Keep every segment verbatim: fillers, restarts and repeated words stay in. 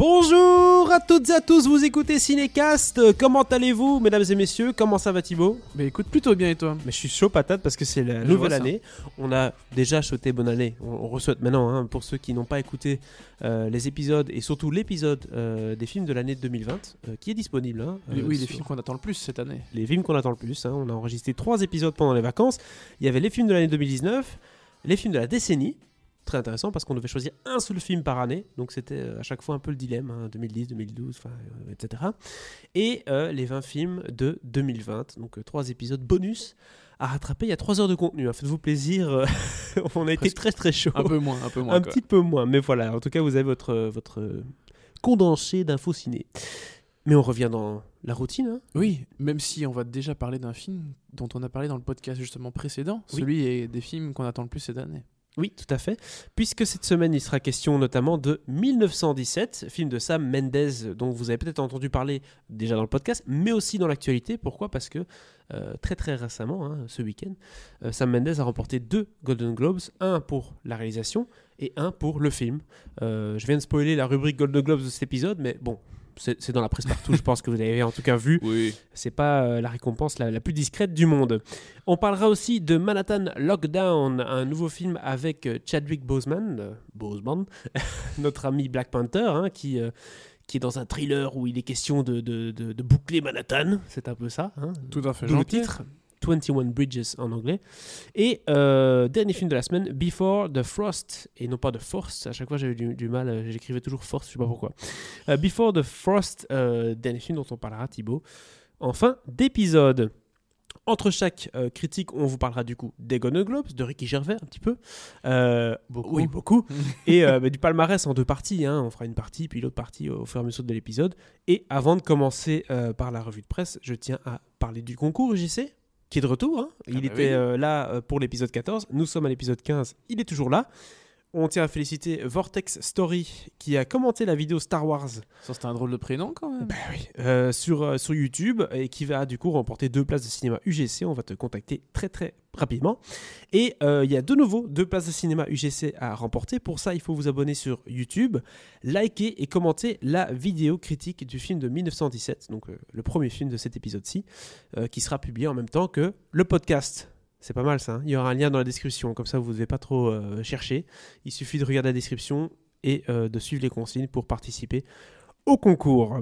Bonjour à toutes et à tous, vous écoutez Cinécast. Comment allez-vous, mesdames et messieurs? Comment ça va, Thibaut? Bah écoute, plutôt bien, et toi? Mais je suis chaud patate parce que c'est la Je nouvelle vois ça. année. On a déjà souhaité bonne année. On, on re-souhaite maintenant, hein, pour ceux qui n'ont pas écouté euh, les épisodes et surtout l'épisode euh, des films de l'année deux mille vingt euh, qui est disponible. Hein, Les- euh, oui, les sur- films qu'on attend le plus cette année. les films qu'on attend le plus. Hein. On a enregistré trois épisodes pendant les vacances. Il y avait les films de l'année deux mille dix-neuf, les films de la décennie. Très intéressant parce qu'on devait choisir un seul film par année. Donc c'était euh, à chaque fois un peu le dilemme, hein, deux mille dix, deux mille douze, enfin, euh, et cetera. Et euh, les vingt films de deux mille vingt. Donc euh, trois épisodes bonus à rattraper. Il y a trois heures de contenu. Hein. Faites-vous plaisir. euh, On a été Presque. très très chaud. Un peu moins, un peu moins. Un quoi. petit peu moins. Mais voilà, en tout cas, vous avez votre, euh, votre euh, condensé d'infos ciné. Mais on revient dans la routine. Hein. Oui, même si on va déjà parler d'un film dont on a parlé dans le podcast justement précédent, Oui. celui est des films qu'on attend le plus cette année. Oui, tout à fait. Puisque cette semaine, il sera question notamment de mille neuf cent dix-sept, film de Sam Mendes, dont vous avez peut-être entendu parler déjà dans le podcast, mais aussi dans l'actualité. Pourquoi ? Parce que euh, très très récemment, hein, ce week-end, euh, Sam Mendes a remporté deux Golden Globes, un pour la réalisation et un pour le film. Euh, je viens de spoiler la rubrique Golden Globes de cet épisode, mais bon, c'est, c'est dans la presse partout, je pense que vous avez en tout cas vu. Oui. C'est pas euh, la récompense la, la plus discrète du monde. On parlera aussi de Manhattan Lockdown, un nouveau film avec euh, Chadwick Boseman, euh, Boseman, notre ami Black Panther, hein, qui, euh, qui est dans un thriller où il est question de, de, de, de boucler Manhattan. C'est un peu ça. Hein, Tout à fait d'où le gentil. titre. vingt et un Bridges en anglais. Et euh, dernier film de la semaine, Before the Frost, et non pas The Force. À chaque fois, j'avais du, du mal, euh, j'écrivais toujours Force, je sais pas pourquoi. Euh, Before the Frost, euh, dernier film dont on parlera, Thibaut, en fin d'épisode. Entre chaque euh, critique, on vous parlera du coup des Golden Globes, de Ricky Gervais un petit peu. Euh, Beaucoup. Oui, beaucoup. et euh, bah, du palmarès en deux parties. Hein. On fera une partie, puis l'autre partie au fur et à mesure de l'épisode. Et avant de commencer euh, par la revue de presse, je tiens à parler du concours U J C, qui est de retour. Hein. Il Ah bah était oui. euh, là euh, pour l'épisode quatorze. Nous sommes à l'épisode quinze. Il est toujours là. On tient à féliciter Vortex Story qui a commenté la vidéo Star Wars Ça, c'était un drôle de prénom quand même. bah oui, euh, sur, euh, sur YouTube et qui va du coup remporter deux places de cinéma U G C. On va te contacter très très rapidement. Et euh, il y a de nouveau deux places de cinéma U G C à remporter. Pour ça, il faut vous abonner sur YouTube, liker et commenter la vidéo critique du film de mille neuf cent dix-sept, donc euh, le premier film de cet épisode-ci, euh, qui sera publié en même temps que le podcast. C'est pas mal ça, hein. Il y aura un lien dans la description, comme ça vous ne devez pas trop euh, chercher. Il suffit de regarder la description et euh, de suivre les consignes pour participer au concours.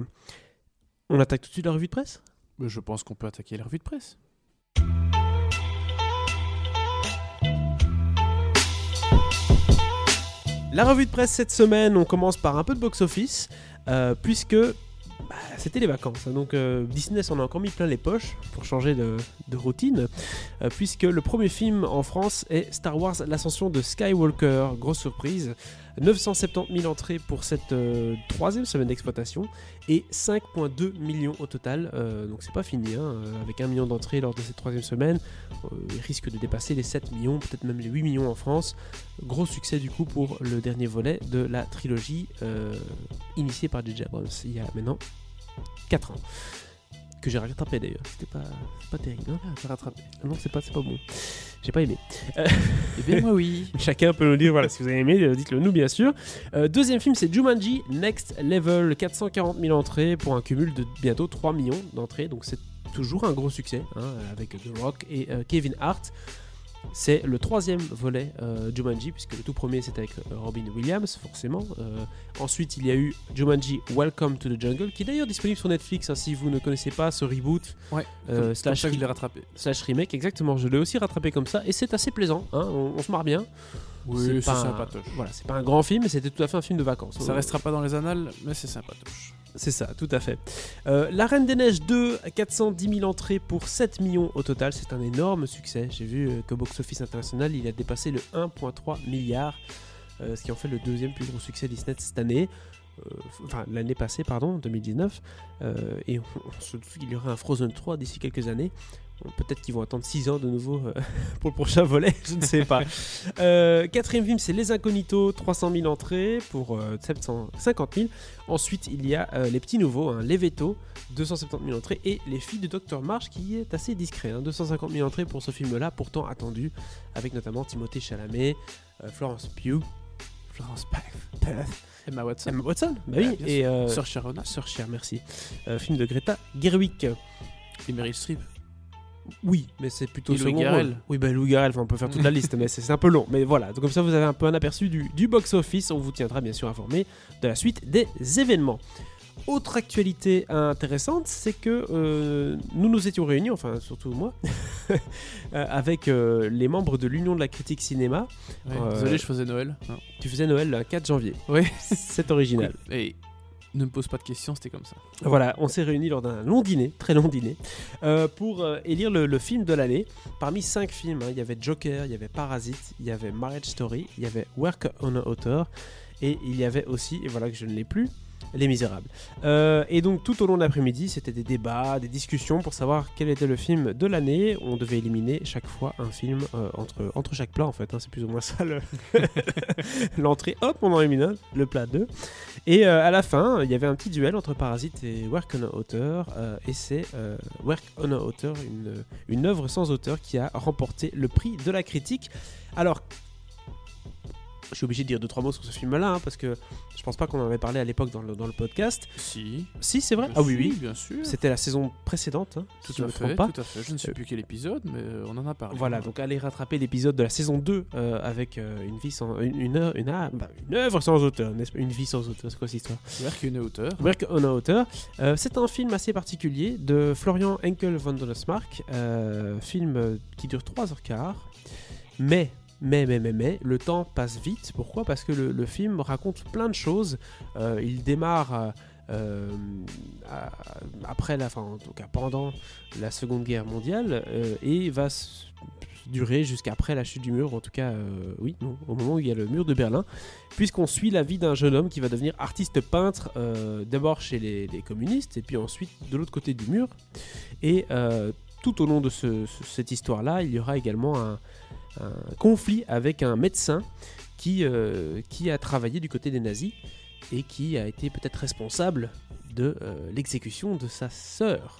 On attaque tout de suite la revue de presse ? Mais je pense qu'on peut attaquer la revue de presse. La revue de presse cette semaine, on commence par un peu de box-office, euh, puisque bah, c'était les vacances. Hein, donc euh, Disney s'en a encore mis plein les poches pour changer de, de routine, euh, puisque le premier film en France est Star Wars, l'ascension de Skywalker. Grosse surprise, neuf cent soixante-dix mille entrées pour cette euh, troisième semaine d'exploitation et cinq virgule deux millions au total. Euh, donc c'est pas fini, hein, euh, avec un million d'entrées lors de cette troisième semaine. Euh, il risque de dépasser les sept millions, peut-être même les huit millions en France. Gros succès du coup pour le dernier volet de la trilogie euh, initiée par J J Abrams il y a maintenant quatre ans. Que j'ai rattrapé d'ailleurs, c'était pas, c'est pas terrible. Hein. Ah, t'as rattrapé. Ah non, c'est pas, c'est pas bon. J'ai pas aimé. Euh, Eh bien, moi, oui. Chacun peut nous dire, voilà, si vous avez aimé, euh, dites-le nous bien sûr. Euh, deuxième film, c'est Jumanji Next Level, quatre cent quarante mille entrées pour un cumul de bientôt trois millions d'entrées, donc c'est toujours un gros succès, hein, avec The Rock et euh, Kevin Hart. C'est le troisième volet euh, Jumanji, puisque le tout premier c'était avec euh, Robin Williams, forcément. Euh, ensuite, il y a eu Jumanji Welcome to the Jungle, qui est d'ailleurs disponible sur Netflix, hein, si vous ne connaissez pas ce reboot. Ouais. Euh, C'est comme slash ça que je l'ai rattrapé. slash remake, exactement. Je l'ai aussi rattrapé comme ça, et c'est assez plaisant. Hein, on, on se marre bien. Oui, c'est pas un- sympatoche. Voilà, c'est pas un grand film, mais c'était tout à fait un film de vacances. Ça restera pas dans les annales, mais c'est sympatoche. C'est ça, tout à fait. Euh, La Reine des Neiges deux, quatre cent dix mille entrées pour sept millions au total. C'est un énorme succès. J'ai vu euh, qu'au box-office international, il a dépassé le un virgule trois milliard, euh, ce qui en fait le deuxième plus gros succès Disney cette année. Euh, enfin, l'année passée, pardon, deux mille dix-neuf. Euh, et on, on se doute qu'il y aura un Frozen trois d'ici quelques années. Bon, peut-être qu'ils vont attendre six ans de nouveau euh, pour le prochain volet, je ne sais pas. Euh, quatrième film, c'est Les Incognitos, trois cent mille entrées pour euh, sept cent cinquante mille. Ensuite, il y a euh, les petits nouveaux, hein, Les Vétos, deux cent soixante-dix mille entrées, et Les Filles de docteur March, qui est assez discret, hein, deux cent cinquante mille entrées pour ce film-là, pourtant attendu, avec notamment Timothée Chalamet, euh, Florence Pugh, Florence Pugh, Emma Watson. Emma Watson, bah Ouais, oui, bien et sûr. euh, Sir Sharona. Sir Cher, merci. Euh, film de Greta Gerwig. Et Meryl Streep. Oui, mais c'est plutôt Et Louis second Garrel. rôle. Oui, bah Louis Garrel, enfin, on peut faire toute la liste, mais c'est c'est un peu long. Mais voilà, donc comme ça vous avez un peu un aperçu du, du box-office. On vous tiendra bien sûr informé de la suite des événements. Autre actualité intéressante, c'est que euh, nous nous étions réunis, enfin surtout moi, euh, avec euh, les membres de l'Union de la critique cinéma. Ouais, Euh, Désolé, je faisais Noël. Non. Tu faisais Noël le quatre janvier. Oui. C'est original. Et ne me pose pas de questions, c'était comme ça. Voilà, on s'est réunis lors d'un long dîner, très long dîner, euh, pour euh, élire le, le film de l'année. Parmi cinq films, hein, il y avait Joker, il y avait Parasite, il y avait Marriage Story, il y avait Work on a Author, et il y avait aussi, et voilà que je ne l'ai plus, Les Misérables. Euh, et donc tout au long de l'après-midi, c'était des débats, des discussions pour savoir quel était le film de l'année. On devait éliminer chaque fois un film euh, entre, entre chaque plat en fait, hein, c'est plus ou moins ça le... l'entrée. Hop, on en élimine un, le plat deux. Et euh, à la fin, il y avait un petit duel entre Parasite et Work on a Author. Euh, et c'est euh, Work on a Author, une, une œuvre sans auteur qui a remporté le prix de la critique. Alors, je suis obligé de dire deux trois mots sur ce film-là, hein, parce que je pense pas qu'on en avait parlé à l'époque dans le, dans le podcast. Si. Si, c'est vrai. Bien Ah oui, sûr, oui. bien sûr. C'était la saison précédente, hein, si Tout je ne à me fait, trompe pas. tout à fait. Je ne sais plus quel épisode, mais euh, on en a parlé. Voilà, donc allez rattraper l'épisode de la saison deux euh, avec euh, une vie sans une, une, heure, une, ah, bah, une œuvre sans auteur, n'est-ce pas ? Une vie sans auteur, c'est quoi cette histoire ? Work on a Author. Work on a Author. Euh, c'est un film assez particulier de Florian Henkel von Donnersmarck, euh, film euh, qui dure trois heures quinze, mais Mais, mais, mais, mais, le temps passe vite. Pourquoi ? Parce que le, le film raconte plein de choses. Euh, il démarre euh, à, après la, enfin, en tout cas pendant la Seconde Guerre mondiale euh, et va s- durer jusqu'après la chute du mur. En tout cas, euh, oui, non, au moment où il y a le mur de Berlin, puisqu'on suit la vie d'un jeune homme qui va devenir artiste peintre, euh, d'abord chez les, les communistes et puis ensuite de l'autre côté du mur. Et euh, tout au long de ce, ce- cette histoire-là, il y aura également un un conflit avec un médecin qui, euh, qui a travaillé du côté des nazis et qui a été peut-être responsable de euh, l'exécution de sa sœur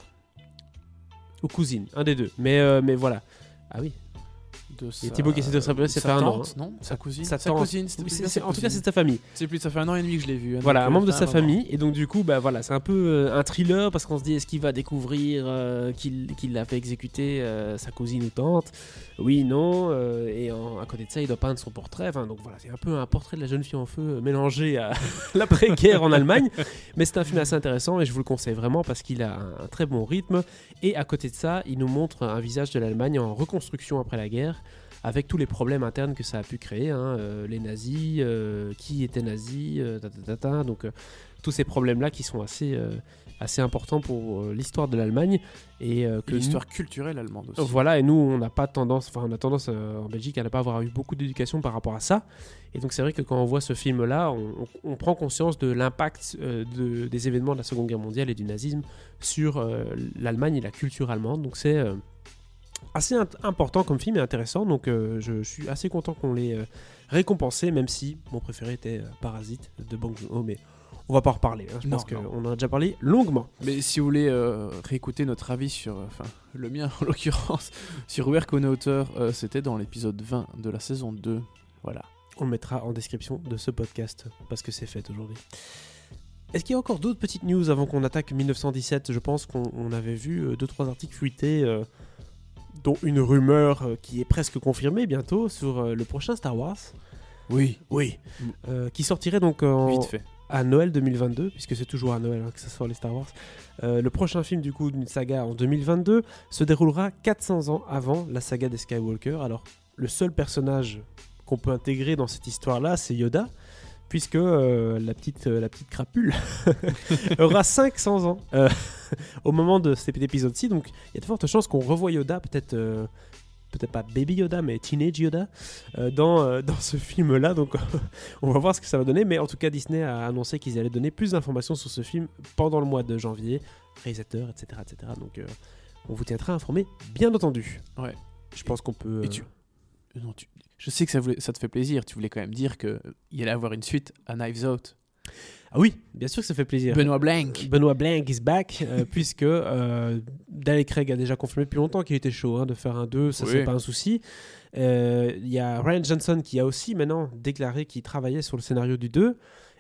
ou cousine, un des deux. Mais, euh, mais voilà. Ah oui. De Il y a Thibaut qui essaie de se rappeler, ça sa fait un an, tante, non Sa cousine. Sa Sa tante. cousine, c'était Oui, plus c'est- bien c'est- sa en tout cas, cousine. c'est sa famille. C'est plus, ça fait un an et demi que je l'ai vu. hein, Voilà, donc, un euh, membre de ça sa fait un moment. famille. Et donc, du coup, bah, voilà, c'est un peu euh, un thriller parce qu'on se dit est-ce qu'il va découvrir euh, qu'il, qu'il l'a fait exécuter euh, sa cousine ou tante ? Oui, non. euh, et en- à côté de ça, il doit peindre son portrait. Enfin, donc voilà, c'est un peu un portrait de la jeune fille en feu euh, mélangé à l'après-guerre en Allemagne. Mais c'est un film assez intéressant et je vous le conseille vraiment parce qu'il a un, un très bon rythme. Et à côté de ça, il nous montre un visage de l'Allemagne en reconstruction après la guerre, avec tous les problèmes internes que ça a pu créer, hein, euh, les nazis, euh, qui était nazi, euh, ta, ta, ta, ta, donc euh, tous ces problèmes-là qui sont assez, euh, assez importants pour euh, l'histoire de l'Allemagne et euh, que L'histoire culturelle allemande aussi. nous, voilà, et nous on n'a pas tendance, enfin on a tendance euh, en Belgique à ne pas avoir eu beaucoup d'éducation par rapport à ça, et donc c'est vrai que quand on voit ce film-là, on, on- on prend conscience de l'impact euh, de- des événements de la Seconde Guerre mondiale et du nazisme sur euh, l'Allemagne et la culture allemande, donc c'est euh, assez int- important comme film et intéressant, donc euh, je, je suis assez content qu'on l'ait euh, récompensé, même si mon préféré était euh, Parasite de Bong Joon-ho, mais on va pas en reparler, hein, je Non, pense non. qu'on en a déjà parlé longuement. Mais si vous voulez euh, réécouter notre avis sur, euh, enfin le mien en l'occurrence, sur Work on a Author, euh, c'était dans l'épisode vingt de la saison deux. Voilà. On le mettra en description de ce podcast, parce que c'est fait aujourd'hui. Est-ce qu'il y a encore d'autres petites news avant qu'on attaque mille neuf cent dix-sept ? Je pense qu'on on avait vu euh, deux trois articles fuités, euh, dont une rumeur euh, qui est presque confirmée bientôt sur euh, le prochain Star Wars. Oui. Oui. Euh, qui sortirait donc en, Vite fait. à Noël deux mille vingt-deux, puisque c'est toujours à Noël hein, que ça sort les Star Wars. Euh, le prochain film du coup d'une saga en deux mille vingt-deux se déroulera quatre cents ans avant la saga des Skywalker. Alors le seul personnage qu'on peut intégrer dans cette histoire-là, c'est Yoda, puisque euh, la, petite, euh, la petite crapule aura cinq cents ans euh, au moment de cet épisode-ci. Donc il y a de fortes chances qu'on revoie Yoda, peut-être... euh, peut-être pas Baby Yoda, mais Teenage Yoda, euh, dans, euh, dans ce film-là. Donc, on va voir ce que ça va donner. Mais en tout cas, Disney a annoncé qu'ils allaient donner plus d'informations sur ce film pendant le mois de janvier, réalisateur, et cetera, et cetera. Donc, euh, on vous tiendra informé, bien entendu. Ouais. Je pense qu'on peut... Et euh, tu... Non, tu... Je sais que ça, voulait... ça te fait plaisir. Tu voulais quand même dire qu'il y allait avoir une suite à Knives Out. Ah oui, bien sûr que ça fait plaisir. Benoît Blanc. Benoît Blanc is back, euh, puisque euh, Daniel Craig a déjà confirmé depuis longtemps qu'il était chaud hein, de faire un deux, ça Oui. c'est pas un souci. Euh, Il y a Ryan Johnson qui a aussi maintenant déclaré qu'il travaillait sur le scénario du deux.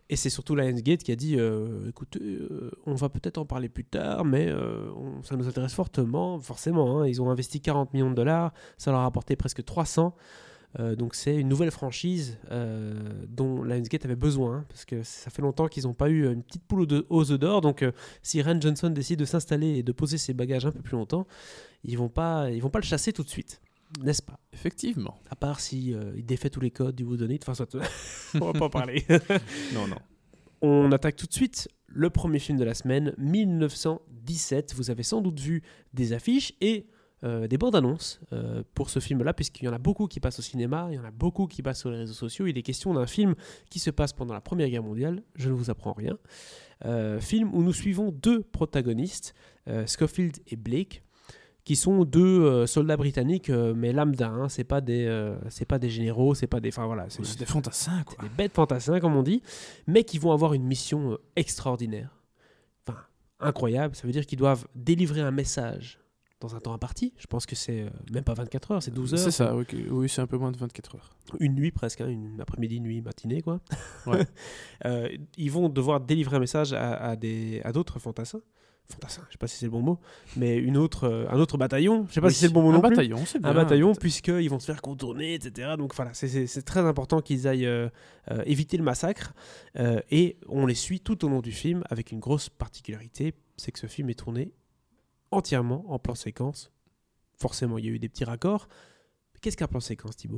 Et c'est surtout Lionsgate qui a dit euh, écoutez, euh, on va peut-être en parler plus tard, mais euh, on, ça nous intéresse fortement, forcément. Hein, ils ont investi quarante millions de dollars, ça leur a rapporté presque trois cents. Euh, donc c'est une nouvelle franchise euh, dont Lionsgate avait besoin, hein, parce que ça fait longtemps qu'ils n'ont pas eu une petite poule aux, aux œufs d'or. Donc euh, si Rian Johnson décide de s'installer et de poser ses bagages un peu plus longtemps, ils vont pas, ils vont pas le chasser tout de suite, n'est-ce pas? Effectivement. À part si euh, il défait tous les codes du Whodunit, enfin ça, on va pas en parler. non, non. On attaque tout de suite le premier film de la semaine, mille neuf cent dix-sept. Vous avez sans doute vu des affiches et Euh, des bandes annonces euh, pour ce film-là, puisqu'il y en a beaucoup qui passent au cinéma, il y en a beaucoup qui passent sur les réseaux sociaux. Il est question d'un film qui se passe pendant la Première Guerre mondiale, je ne vous apprends rien. Euh, film où nous suivons deux protagonistes, euh, Scofield et Blake, qui sont deux euh, soldats britanniques, euh, mais lambda, hein, c'est pas des, euh, c'est pas des généraux, c'est pas des, enfin voilà, c'est, c'est des fantassins, quoi. C'est des bêtes fantassins, comme on dit, mais qui vont avoir une mission euh, extraordinaire, enfin incroyable. Ça veut dire qu'ils doivent délivrer un message dans un temps imparti. Je pense que c'est euh, même pas vingt-quatre heures, c'est douze heures. C'est ça, oui, oui, c'est un peu moins de vingt-quatre heures. Une nuit presque, hein, une après-midi, nuit, matinée, quoi. Ouais. euh, ils vont devoir délivrer un message à, à, des, à d'autres fantassins. Fantassins, je sais pas si c'est le bon mot, mais une autre, euh, un autre bataillon, je sais pas oui, si c'est le bon mot non bataillon, plus. C'est bien, un bataillon, un bataillon, puisqu'ils vont se faire contourner, et cetera. Donc voilà, c'est, c'est, c'est très important qu'ils aillent euh, euh, éviter le massacre. Euh, et on les suit tout au long du film avec une grosse particularité, c'est que ce film est tourné entièrement en plan séquence. Forcément, il y a eu des petits raccords. Qu'est-ce qu'un plan séquence, Thibaut?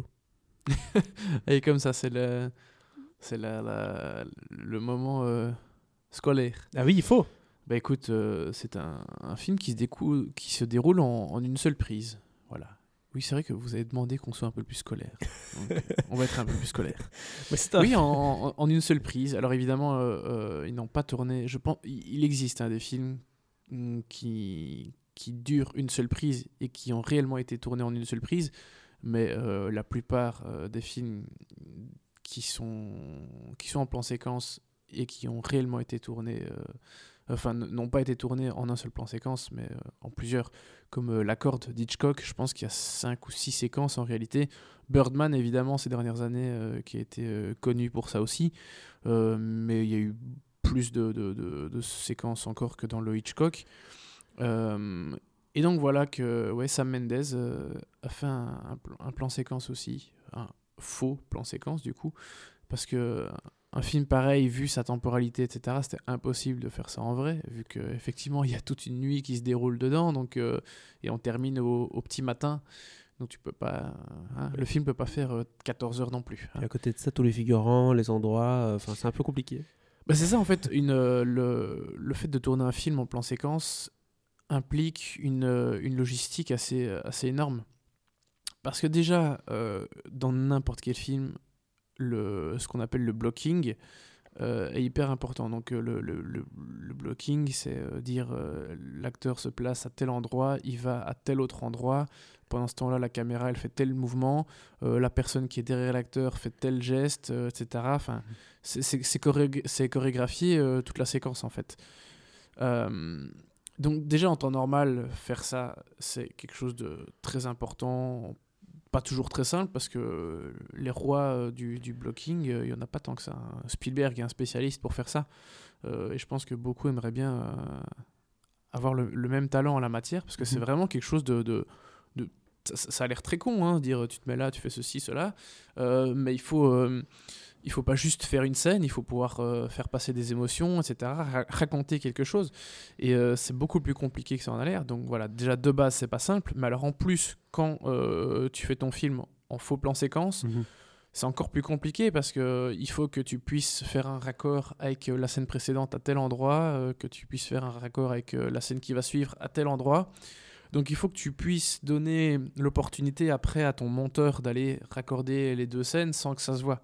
Et comme ça, c'est le, c'est la, la, le moment euh, scolaire. Ah oui, il faut. Bah écoute, euh, c'est un, un film qui se, décou- qui se déroule en, en une seule prise. Voilà. Oui, c'est vrai que vous avez demandé qu'on soit un peu plus scolaire. Donc, on va être un peu plus scolaire. Mais c'est un... Oui, en, en, en une seule prise. Alors évidemment, euh, euh, ils n'ont pas tourné. Je pense, il existe hein, des films qui qui durent une seule prise et qui ont réellement été tournés en une seule prise, mais euh, la plupart euh, des films qui sont, qui sont en plan séquence et qui ont réellement été tournés, euh, enfin n- n'ont pas été tournés en un seul plan séquence, mais euh, en plusieurs, comme euh, La Corde d'Hitchcock, je pense qu'il y a cinq ou six séquences en réalité. Birdman, évidemment, ces dernières années, euh, qui a été euh, connu pour ça aussi, euh, mais il y a eu plus de, de, de, de séquences encore que dans le Hitchcock. Euh, et donc voilà que ouais, Sam Mendes euh, a fait un, un, plan, un plan séquence aussi, un faux plan séquence du coup, parce que un film pareil, vu sa temporalité, et cetera, c'était impossible de faire ça en vrai, vu qu'effectivement il y a toute une nuit qui se déroule dedans, donc, euh, et on termine au, au petit matin, donc tu peux pas, hein, le film peut pas faire euh, quatorze heures non plus. Hein. Et à côté de ça, tous les figurants, les endroits, enfin euh, c'est un peu compliqué. Bah c'est ça en fait, une, euh, le, le fait de tourner un film en plan séquence implique une, une logistique assez, assez énorme. Parce que déjà, euh, dans n'importe quel film, le, ce qu'on appelle le blocking euh, est hyper important. Donc euh, le, le, le, le blocking, c'est euh, dire euh, l'acteur se place à tel endroit, il va à tel autre endroit. Pendant ce temps-là, la caméra, elle fait tel mouvement, euh, la personne qui est derrière l'acteur fait tel geste, euh, et cetera. Enfin, c'est, c'est, c'est, choré- c'est chorégraphié euh, toute la séquence, en fait. Euh, Donc déjà en temps normal, faire ça, c'est quelque chose de très important, pas toujours très simple parce que les rois du, du blocking, il n'y en a pas tant que ça. Spielberg est un spécialiste pour faire ça euh, et je pense que beaucoup aimeraient bien euh, avoir le, le même talent en la matière parce que c'est vraiment quelque chose de... de, de ça, ça a l'air très con, hein, dire tu te mets là, tu fais ceci, cela, euh, mais il faut... Euh, Il ne faut pas juste faire une scène, il faut pouvoir euh, faire passer des émotions, et cetera, ra- raconter quelque chose. Et euh, c'est beaucoup plus compliqué que ça en a l'air. Donc voilà, déjà de base, c'est pas simple. Mais alors en plus, quand euh, tu fais ton film en faux plan séquence, mmh. c'est encore plus compliqué parce qu'il faut que tu puisses faire un raccord avec la scène précédente à tel endroit, euh, que tu puisses faire un raccord avec euh, la scène qui va suivre à tel endroit. Donc il faut que tu puisses donner l'opportunité après à ton monteur d'aller raccorder les deux scènes sans que ça se voit.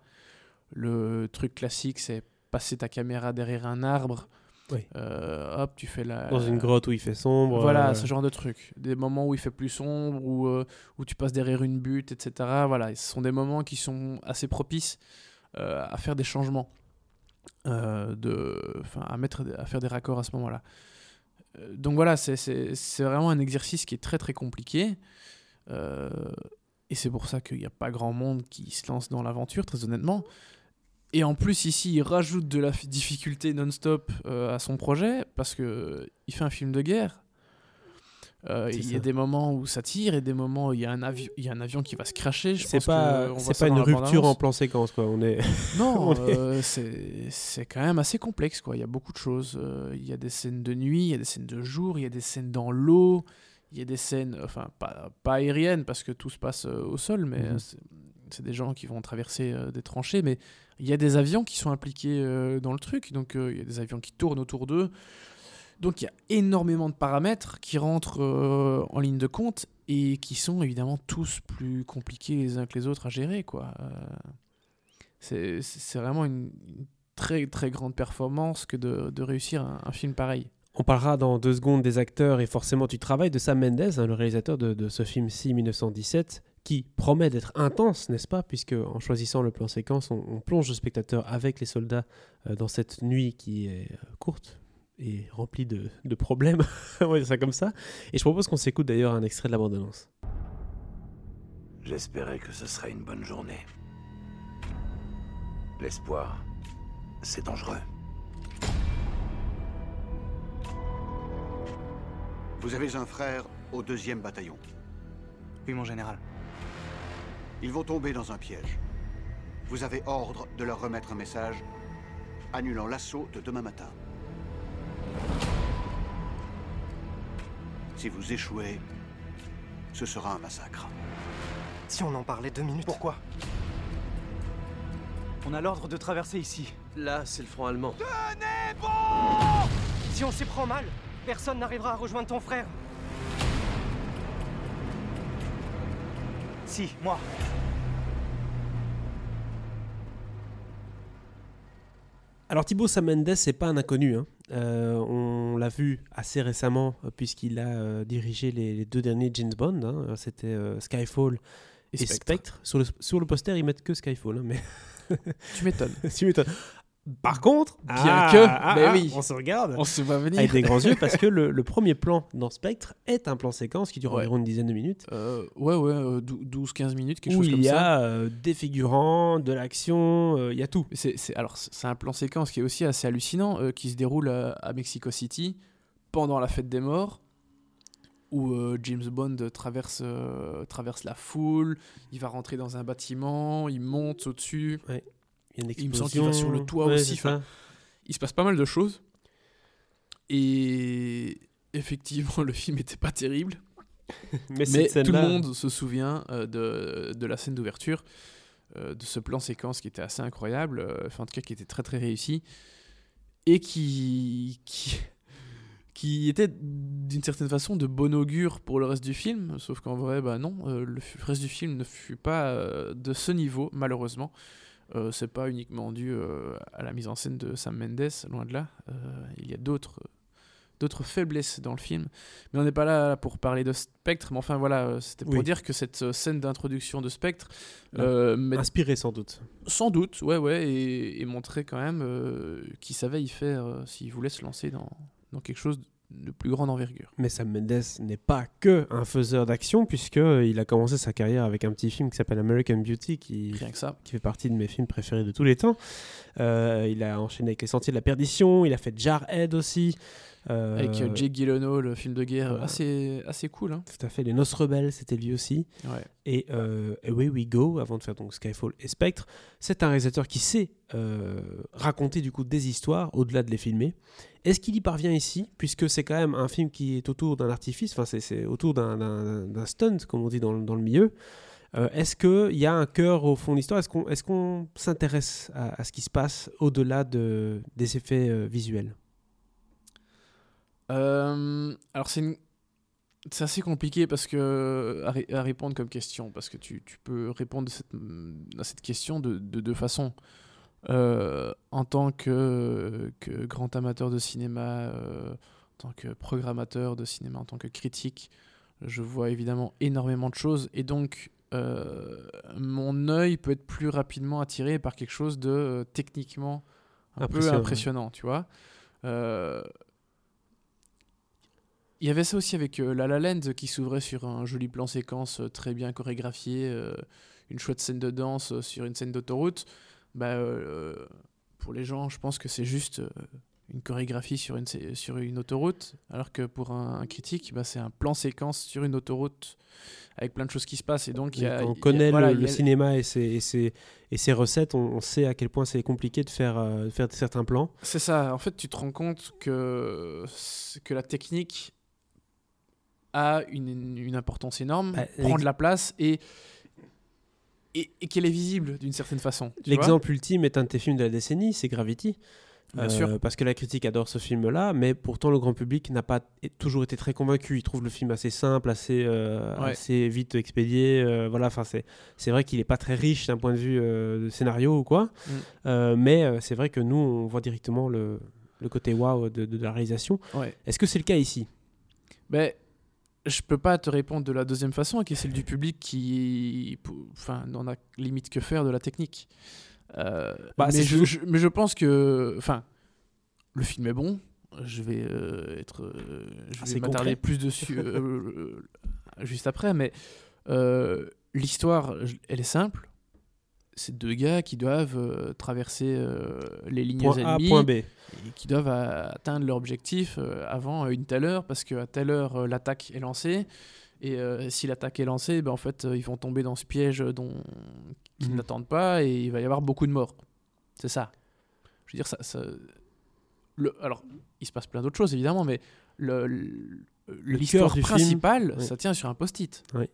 Le truc classique, c'est passer ta caméra derrière un arbre. Oui. Euh, hop, tu fais la... Dans une grotte où il fait sombre. Voilà, euh... ce genre de truc. Des moments où il fait plus sombre, où, euh, où tu passes derrière une butte, et cetera. Voilà, ce sont des moments qui sont assez propices euh, à faire des changements, euh, de... enfin, à, mettre, à faire des raccords à ce moment-là. Euh, donc voilà, c'est, c'est, c'est vraiment un exercice qui est très très compliqué. Euh, et c'est pour ça qu'il n'y a pas grand monde qui se lance dans l'aventure, très honnêtement. Et en plus, ici, il rajoute de la f- difficulté non-stop euh, à son projet, parce que il fait un film de guerre. Euh, C'est il y ça. a des moments où ça tire et des moments où il y a un, avi- il y a un avion qui va se cracher. Je C'est pense pas, qu'on voit c'est ça pas dans une la rupture en bande-annonce. plan séquence, quoi. On est. Non, on est- euh, c'est c'est quand même assez complexe, quoi. Il y a beaucoup de choses. Euh, Il y a des scènes de nuit, il y a des scènes de jour, il y a des scènes dans l'eau, il y a des scènes, enfin, pas, pas aériennes parce que tout se passe euh, au sol, mais Mhm. euh, c'est c'est des gens qui vont traverser euh, des tranchées. Mais il y a des avions qui sont impliqués euh, dans le truc, donc euh, il y a des avions qui tournent autour d'eux. Donc il y a énormément de paramètres qui rentrent euh, en ligne de compte et qui sont évidemment tous plus compliqués les uns que les autres à gérer, quoi. Euh, c'est c'est vraiment une, une très très grande performance que de, de réussir un, un film pareil. On parlera dans deux secondes des acteurs et forcément du travail de Sam Mendes, hein, le réalisateur de, de ce film-ci mille neuf cent dix-sept, qui promet d'être intense, n'est-ce pas? Puisque en choisissant le plan séquence, on, on plonge le spectateur avec les soldats euh, dans cette nuit qui est euh, courte et remplie de, de problèmes, on va dire ça comme ça. Et je propose qu'on s'écoute d'ailleurs un extrait de la bande-annonce. J'espérais que ce serait une bonne journée. L'espoir, c'est dangereux. Vous avez un frère au deuxième bataillon. Oui, mon général. Ils vont tomber dans un piège. Vous avez ordre de leur remettre un message annulant l'assaut de demain matin. Si vous échouez, ce sera un massacre. Si on en parlait deux minutes. Pourquoi? On a l'ordre de traverser ici. Là, c'est le front allemand. Si on s'y prend mal, personne n'arrivera à rejoindre ton frère. Si, moi. Alors Thibaut Sam Mendes, c'est pas un inconnu, hein. Euh, on l'a vu assez récemment euh, puisqu'il a euh, dirigé les, les deux derniers James Bond, hein. C'était euh, Skyfall et, Et Spectre. Spectre. Sur, le, sur le poster, ils mettent que Skyfall, hein, mais Tu m'étonnes. tu m'étonnes. Par contre, Bien ah, que, ah, mais ah, oui. on se regarde On se voit venir. avec des grands yeux parce que le, le premier plan dans Spectre est un plan séquence qui dure Ouais. environ une dizaine de minutes. Euh, ouais, ouais, euh, douze quinze minutes, quelque Où chose il comme y ça. a euh, des figurants, de l'action, euh, il y a tout. C'est, c'est- alors, c'est un plan séquence qui est aussi assez hallucinant, euh, qui se déroule à, à Mexico City pendant la fête des morts, où euh, James Bond traverse, euh, traverse la foule, il va rentrer dans un bâtiment, il monte au-dessus, Il y a une Il explosion. me semble qu'il va sur le toit Ouais, aussi, c'est ça. il se passe pas mal de choses. Et effectivement, le film était pas terrible. Mais, Mais cette tout le scène-là- monde se souvient euh, de, de la scène d'ouverture, euh, de ce plan séquence qui était assez incroyable, euh, enfin en tout cas qui était très très réussi, et qui, qui, qui était d'une certaine façon de bon augure pour le reste du film, sauf qu'en vrai, bah non, euh, le f- reste du film ne fut pas euh, de ce niveau, malheureusement. Euh, c'est pas uniquement dû euh, à la mise en scène de Sam Mendes, loin de là. Euh, il y a d'autres d'autres faiblesses dans le film. Mais on n'est pas là pour parler de Spectre, mais enfin voilà, euh, c'était pour Oui. dire que cette euh, scène d'introduction de Spectre, Ouais. euh, met- Inspiré sans doute. sans doute, ouais, ouais, et, et montrait quand même euh, qu'il savait y faire euh, s'il voulait se lancer dans, dans quelque chose de plus grande envergure. Mais Sam Mendes n'est pas que un faiseur d'action, puisqu'il a commencé sa carrière avec un petit film qui s'appelle American Beauty, qui, Rien que ça. qui fait partie de mes films préférés de tous les temps. Euh, il a enchaîné avec Les Sentiers de la Perdition, il a fait Jarhead aussi. Euh, Avec euh, Jake Gyllenhaal, le film de guerre, ouais. assez, assez cool. Hein. Tout à fait, Les Noces Rebelles, c'était lui aussi. Ouais. Et euh, Away We Go, avant de faire donc Skyfall et Spectre. C'est un réalisateur qui sait euh, raconter du coup des histoires au-delà de les filmer. Est-ce qu'il y parvient ici, puisque c'est quand même un film qui est autour d'un artifice, enfin c'est, c'est autour d'un, d'un, d'un stunt, comme on dit dans, le- dans le milieu. Euh, est-ce qu'il y a un cœur au fond de l'histoire? Est-ce qu'on, est-ce qu'on s'intéresse à, à ce qui se passe au-delà de, des effets euh, visuels? Euh, alors c'est une- c'est assez compliqué parce que à, ré- à répondre comme question, parce que tu, tu peux répondre à cette, à cette question de, de deux façons. Euh, en tant que, que grand amateur de cinéma, euh, en tant que programmateur de cinéma, en tant que critique, je vois évidemment énormément de choses et donc euh, mon œil peut être plus rapidement attiré par quelque chose de euh, techniquement un peu Impressionnant. impressionnant, tu vois. Euh, Il y avait ça aussi avec euh, La La Land qui s'ouvrait sur un joli plan séquence euh, très bien chorégraphié, euh, une chouette scène de danse euh, sur une scène d'autoroute. bah, euh, pour les gens, je pense que c'est juste euh, une chorégraphie sur une, sur une autoroute, alors que pour un, un critique, bah, c'est un plan séquence sur une autoroute avec plein de choses qui se passent. Et donc, il y a, Quand on il y a- connaît voilà, le, le il y a- cinéma et ses, et ses, et ses recettes, on, on sait à quel point c'est compliqué de faire, euh, de faire certains plans. C'est ça. En fait, tu te rends compte que, que la technique a une, une importance énorme, Bah, prend l'ex- de la place et, et, et qu'elle est visible d'une certaine façon. tu vois. L'exemple ultime est un de tes films de la décennie, c'est Gravity. Bien Euh, sûr. Parce que la critique adore ce film-là, mais pourtant le grand public n'a pas é- toujours été très convaincu. Il trouve le film assez simple, assez, euh, Ouais. assez vite expédié. euh, voilà, enfin c'est c'est vrai qu'il n'est pas très riche d'un point de vue euh, de scénario ou quoi. Mm. Euh, mais euh, c'est vrai que nous on voit directement le, le côté waouh de, de la réalisation. Ouais. Est-ce que c'est le cas ici? Ben, je peux pas te répondre de la deuxième façon, qui est celle du public qui, pou- enfin, n'en a limite que faire de la technique. Euh, Bah, mais, c'est je, toujours- je- mais je pense que, enfin, le film est bon. Je vais euh, être, euh, je Ah, c'est vais m'attarder concret. plus dessus euh, euh, juste après, mais euh, l'histoire, je- elle est simple. C'est deux gars qui doivent euh, traverser euh, les lignes Point A, ennemies point B. et qui doivent euh, atteindre leur objectif euh, avant euh, une telle heure, parce qu'à telle heure, euh, l'attaque est lancée. Et euh, si l'attaque est lancée, ben, en fait, euh, ils vont tomber dans ce piège dont qu'ils Mhm. n'attendent pas et il va y avoir beaucoup de morts. C'est ça. Je veux dire, ça... ça- le... Alors, il se passe plein d'autres choses, évidemment, mais le... le- l'histoire cœur du film, principale, oui. ça tient sur un post-it. Oui.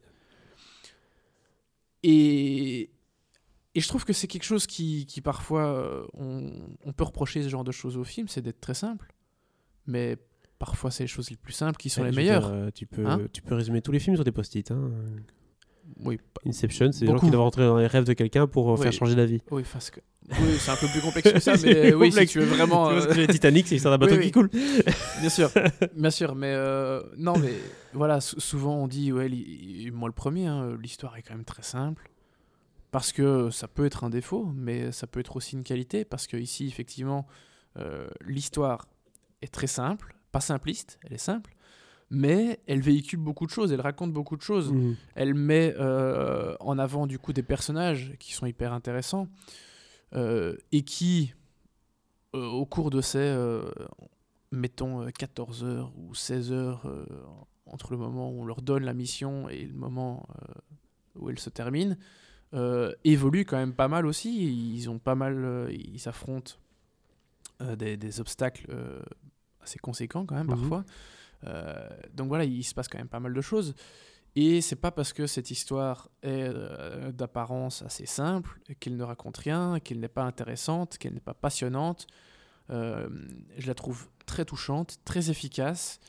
Et... Et je trouve que c'est quelque chose qui, qui parfois, euh, on, on peut reprocher ce genre de choses au film, c'est d'être très simple. Mais parfois, c'est les choses les plus simples qui sont Ouais, les je veux meilleures. dire, euh, tu, peux, Hein tu peux résumer tous les films sur des post-it. Hein. Oui, Inception, c'est des gens Beaucoup. qui doivent rentrer dans les rêves de quelqu'un pour euh, Oui. faire changer d'avis. oui, enfin, c'est que- oui, c'est un peu plus complexe que ça, C'est mais plus oui, si complexe. tu veux vraiment... Tu vois ce euh, que j'ai dit, Titanic, c'est l'histoire d'un bateau Oui, qui oui. coule. Bien sûr, bien sûr, mais euh, non, mais voilà, sou- souvent on dit, ouais, li- moi le premier, hein, l'histoire est quand même très simple, parce que ça peut être un défaut, mais ça peut être aussi une qualité, parce que ici, effectivement, euh, l'histoire est très simple, pas simpliste, elle est simple, mais elle véhicule beaucoup de choses, elle raconte beaucoup de choses. Mhm. Elle met euh, en avant du coup des personnages qui sont hyper intéressants euh, et qui, euh, au cours de ces, euh, mettons, euh, quatorze heures ou seize heures, euh, entre le moment où on leur donne la mission et le moment euh, où elle se termine, euh, évoluent quand même pas mal aussi. Ils ont pas mal, euh, ils s'affrontent euh, des, des obstacles euh, assez conséquents quand même Mhm. parfois. Euh, donc voilà, il se passe quand même pas mal de choses. Et c'est pas parce que cette histoire est euh, d'apparence assez simple, qu'elle ne raconte rien, qu'elle n'est pas intéressante, qu'elle n'est pas passionnante. Euh, je la trouve très touchante, très efficace.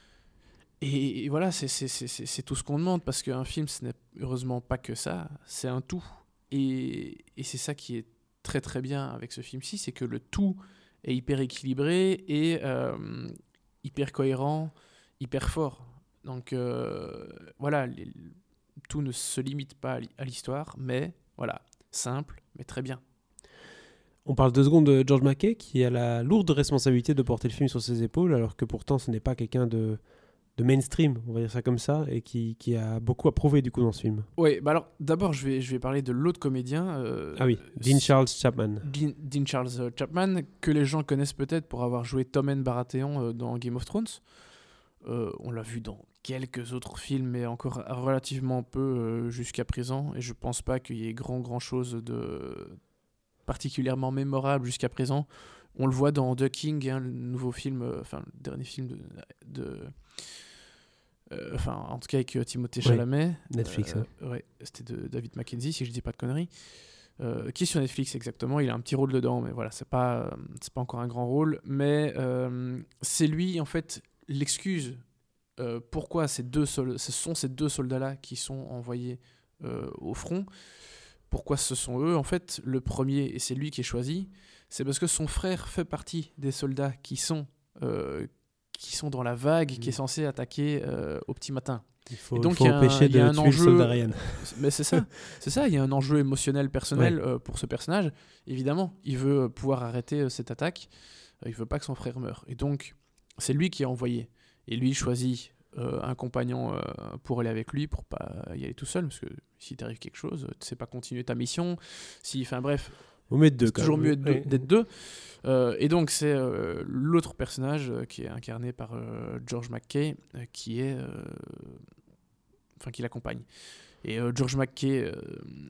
Et, et voilà, c'est, c'est, c'est, c'est- c'est tout ce qu'on demande, parce qu'un film, ce n'est heureusement pas que ça, c'est un tout. Et, et c'est ça qui est très très bien avec ce film-ci, c'est que le tout est hyper équilibré et euh, hyper cohérent, hyper fort. Donc euh, voilà, les- tout ne se limite pas à l'hi- à l'histoire, mais voilà, simple, mais très bien. On parle deux secondes de George Mackay qui a la lourde responsabilité de porter le film sur ses épaules, alors que pourtant ce n'est pas quelqu'un de, de mainstream, on va dire ça comme ça, et qui, qui a beaucoup à prouver du coup dans ce film. Oui, bah alors d'abord je vais, je vais parler de l'autre comédien. euh, Ah oui, Dean Charles Chapman. Dean, Dean Charles Chapman, que les gens connaissent peut-être pour avoir joué Tommen Baratheon euh, dans Game of Thrones. Euh, on l'a vu dans quelques autres films, mais encore relativement peu euh, jusqu'à présent. Et je pense pas qu'il y ait grand grand chose de particulièrement mémorable jusqu'à présent. On le voit dans The King, hein, le nouveau film, euh, enfin le dernier film de, de euh, enfin en tout cas avec euh, Timothée Oui, Chalamet. Netflix, hein. Euh, ouais, c'était de David Mackenzie si je dis pas de conneries. Euh, qui est sur Netflix exactement, il a un petit rôle dedans, mais voilà, c'est pas, euh, c'est pas encore un grand rôle, mais euh, c'est lui en fait l'excuse euh, pourquoi ces deux sol- ce sont ces deux soldats-là qui sont envoyés euh, au front, pourquoi ce sont eux en fait, le premier, et c'est lui qui est choisi, c'est parce que son frère fait partie des soldats qui sont, euh, qui sont dans la vague, qui est censée attaquer euh, au petit matin. Il faut, Et donc, il faut il y a un- empêcher il y a de un tuer enjeu- le soldat Ryan. Mais c'est ça, c'est ça. Il y a un enjeu émotionnel personnel euh, pour ce personnage. Évidemment, il veut euh, pouvoir arrêter euh, cette attaque. Euh, il veut pas que son frère meure. Et donc, c'est lui qui est envoyé. Et lui il choisit euh, un compagnon euh, pour aller avec lui, pour pas y aller tout seul, parce que si t'arrive quelque chose, tu sais pas continuer ta mission. Si, enfin bref. Vous mettez deux. C'est quand toujours même. mieux d'être deux. Ouais. d'être deux. Euh, et donc, c'est euh, l'autre personnage euh, qui est incarné par euh, George McKay, euh, qui est. euh, Enfin, qui l'accompagne. Et euh, George McKay, euh,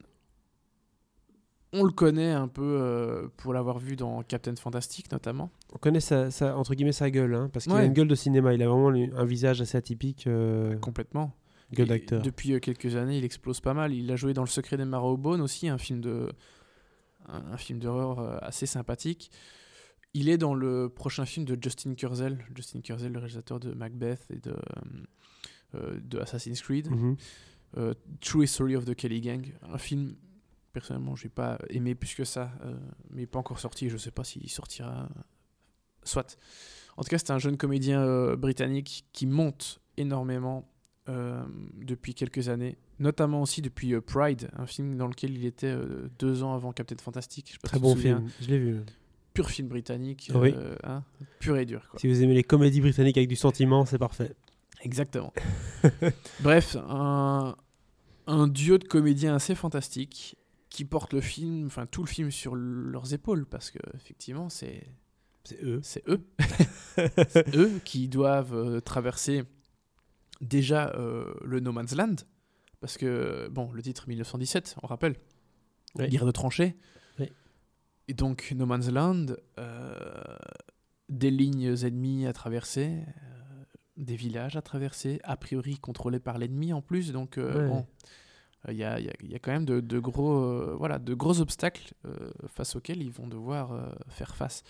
on le connaît un peu euh, pour l'avoir vu dans Captain Fantastic, notamment. On connaît sa, sa- entre guillemets sa gueule, hein, parce qu'il Ouais. a une gueule de cinéma. Il a vraiment une- un visage assez atypique, euh, Complètement. gueule Et d'acteur. Depuis euh, quelques années, il explose pas mal. Il a joué dans Le Secret des Marrowbone aussi, un film de un, un film d'horreur euh, assez sympathique. Il est dans le prochain film de Justin Kurzel, Justin Kurzel, le réalisateur de Macbeth et de euh, de Assassin's Creed, Mhm. euh, True History of the Kelly Gang, un film personnellement j'ai pas aimé plus que ça, euh, mais pas encore sorti. Je sais pas s'il sortira. Soit. En tout cas, c'est un jeune comédien euh, britannique qui monte énormément euh, depuis quelques années, notamment aussi depuis euh, Pride, un film dans lequel il était euh, deux ans avant Captain Fantastic. Je sais pas Très si tu te bon souviens. film, je l'ai vu. Pur film britannique, Oui. euh, hein, pur et dur. Quoi. Si vous aimez les comédies britanniques avec du sentiment, c'est parfait. Exactement. Bref, un, un duo de comédiens assez fantastique qui portent le film, enfin tout le film sur leurs épaules, parce que effectivement, c'est C'est eux. c'est eux, c'est eux qui doivent euh, traverser déjà euh, le No Man's Land, parce que bon, le titre mille neuf cent dix-sept, on rappelle, Oui. guerre de tranchées. Oui. Et donc No Man's Land, euh, des lignes ennemies à traverser. euh, des villages à traverser, a priori contrôlés par l'ennemi en plus, donc euh, Ouais. bon, il y, a, y a- y a quand même de, de gros, euh, voilà, de gros obstacles euh, face auxquels ils vont devoir euh, faire face.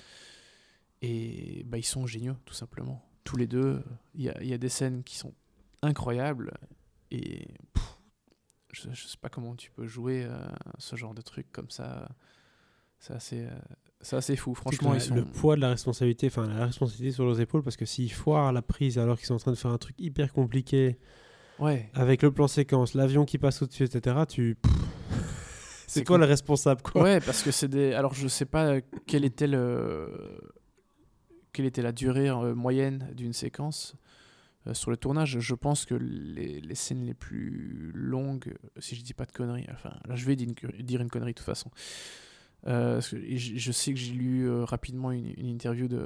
Et bah, ils sont géniaux, tout simplement. Tous les deux, il y a, y a des scènes qui sont incroyables, et pff, je, je sais pas comment tu peux jouer euh, ce genre de truc comme ça. C'est assez, euh, c'est assez fou, franchement. Le- Ils sont... Le poids de la responsabilité, enfin la responsabilité sur leurs épaules, parce que s'ils foirent la prise alors qu'ils sont en train de faire un truc hyper compliqué, Ouais. avec le plan séquence, l'avion qui passe au-dessus, et cetera, tu... Pff, c'est C'est toi com- le responsable, quoi. Ouais, parce que c'est des. Alors, je sais pas quelle était le. Quelle était la durée euh, moyenne d'une séquence euh, sur le tournage. Je pense que les, les scènes les plus longues, si je dis pas de conneries, enfin, là, je vais dire une, dire une connerie de toute façon. Euh, parce que je, je sais que j'ai lu euh, rapidement une, une interview de.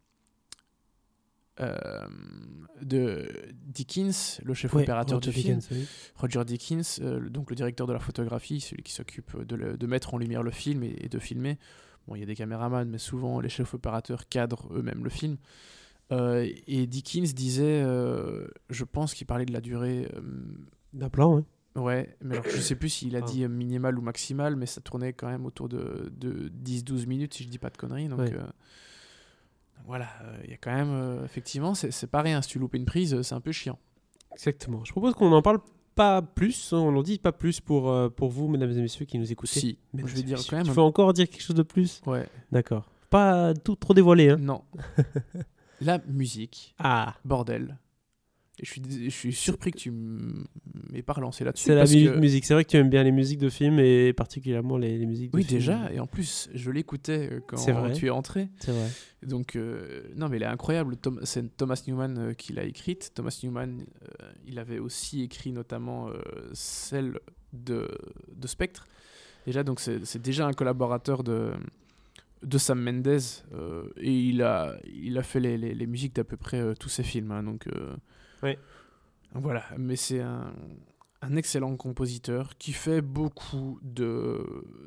euh, de Dickens, le chef Ouais, opérateur Roger du film. Deakins, oui. Roger Deakins, euh, le- donc le directeur de la photographie, celui qui s'occupe de, le- de mettre en lumière le film et, et de filmer. Bon, il y a des caméramans, mais souvent les chefs opérateurs cadrent eux-mêmes le film. Euh, et Deakins disait, euh, je pense qu'il parlait de la durée, euh, D'un plan, ouais. ouais, mais alors je sais plus s'il a Ah. dit euh, minimal ou maximal, mais ça tournait quand même autour de, de dix douze minutes, si je dis pas de conneries. Donc, Ouais. euh, voilà, il y a quand même, euh, effectivement, c'est c'est pas rien. Si tu loupes une prise, euh, c'est un peu chiant. Exactement. Je propose qu'on n'en parle pas plus, on n'en dit pas plus pour, euh, pour vous, mesdames et messieurs, qui nous écoutez. Si, Mesdames je vais et dire messieurs, quand même. Tu un- veux encore dire quelque chose de plus? Ouais, D'accord. Pas tout trop dévoilé, hein. non. La musique, Ah, bordel. Et je suis, dés- je suis surpris que tu m- m'aies pas relancé là-dessus. c'est la parce minute que- musique. C'est vrai que tu aimes bien les musiques de films et particulièrement les, les musiques de Oui, films. déjà. Et en plus, je l'écoutais euh, C'est quand vrai. tu es entré. C'est vrai. Donc, euh, non, mais elle est incroyable. Tom- c'est Thomas Newman euh, qui l'a écrite. Thomas Newman, euh, il avait aussi écrit notamment euh, celle de, de Spectre. Déjà, donc c'est c'est déjà un collaborateur de, de Sam Mendes. euh, et il a, il a fait les, les, les musiques d'à peu près euh, tous ses films. hein, donc, euh, Ouais. voilà. Mais c'est un, un excellent compositeur qui fait beaucoup de,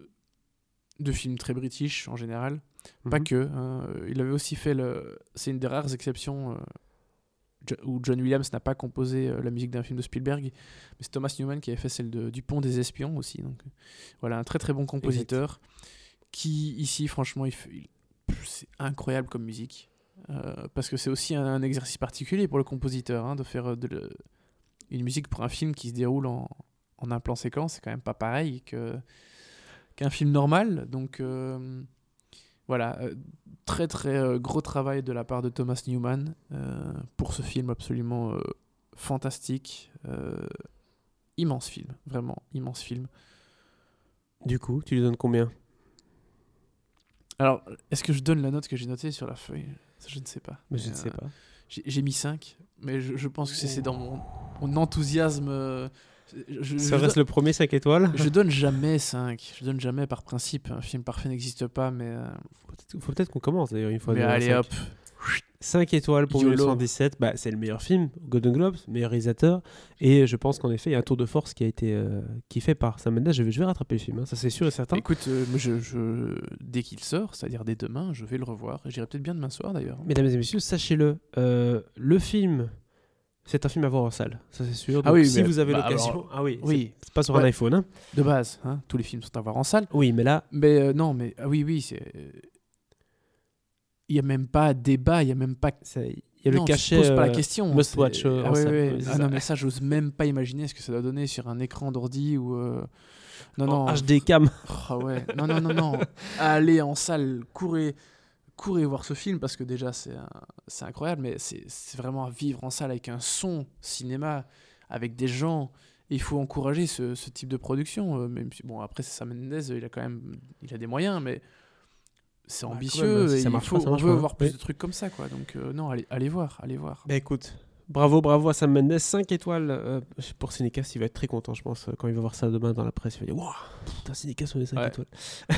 de films très british en général. Pas Mhm. que. hein. Il avait aussi fait le. C'est une des rares exceptions euh, Jo- où John Williams n'a pas composé euh, la musique d'un film de Spielberg, mais c'est Thomas Newman qui avait fait celle de, du Pont des Espions aussi. Donc euh, voilà, un très très bon compositeur qui ici, franchement, il, fait- il- c'est incroyable comme musique euh, parce que c'est aussi un, un exercice particulier pour le compositeur hein, de faire euh, de le- une musique pour un film qui se déroule en, en un plan séquence. C'est quand même pas pareil que qu'un film normal. Donc euh, voilà, euh, très très euh, gros travail de la part de Thomas Newman euh, pour ce film absolument euh, fantastique. euh, immense film, vraiment immense film. Du coup, tu lui donnes combien? Alors, est-ce que je donne la note que j'ai notée sur la feuille? Ça, je ne sais pas. Mais je Mais, ne sais euh, pas. J'ai j'ai mis cinq, mais je, je pense que c'est c'est dans mon, mon enthousiasme. euh, je, Ça je reste do- le premier cinq étoiles. je donne jamais cinq. Je donne jamais par principe. Un film parfait n'existe pas, mais, euh, Il faut peut-être qu'on commence d'ailleurs une fois. mais de allez cinq. hop. cinq étoiles pour YOLO. mille neuf cent dix-sept, bah, c'est le meilleur film, Golden Globes, meilleur réalisateur. Et je pense qu'en effet, il y a un tour de force qui a été euh, qui est fait par Sam Mendes. Je vais, je vais rattraper le film, hein, ça c'est sûr et certain. Écoute, euh, moi, je, je- dès qu'il sort, c'est-à-dire dès demain, je vais le revoir. Et j'irai peut-être bien demain soir d'ailleurs. Mesdames et messieurs, sachez-le, euh, le film, c'est un film à voir en salle, ça c'est sûr. Ah Donc, oui, si mais- vous avez bah, l'occasion, alors, ah oui, oui. c'est, c'est pas sur un Ouais. iPhone, hein. De base, hein, tous les films sont à voir en salle. Oui, mais là, Mais euh, non, mais ah oui, oui, c'est. Il n'y a même pas débat, il n'y a même pas. c'est- il y a le Non, cachet. Tu te poses pas la euh, question. must c'est- watch, euh, ah, en ouais, salle. ouais. Oui, c'est Ah ça. non, mais ça, j'ose même pas imaginer ce que ça doit donner sur un écran d'ordi ou. euh, Non, non. en H D cam. Ah ouais. Non, non, non, non. Allez en salle, courez, courez voir ce film parce que déjà c'est un- c'est incroyable, mais c'est c'est vraiment à vivre en salle avec un son cinéma, avec des gens. Il faut encourager ce, ce type de production. euh, Même si, bon, après c'est Sam Mendes, il a quand même, il a des moyens, mais c'est Ouais, quand ambitieux. même, si et ça il marche faut, pas, ça on marche veut pas, voir hein. plus Oui. de trucs comme ça, quoi. Donc euh, non, allez, allez voir, allez voir. Bah écoute, bravo, bravo à Sam Mendes, cinq étoiles euh, pour Cinécast, il va être très content, je pense, euh, quand il va voir ça demain dans la presse. Il va dire waouh, putain, Cinécast, on est cinq Ouais. étoiles.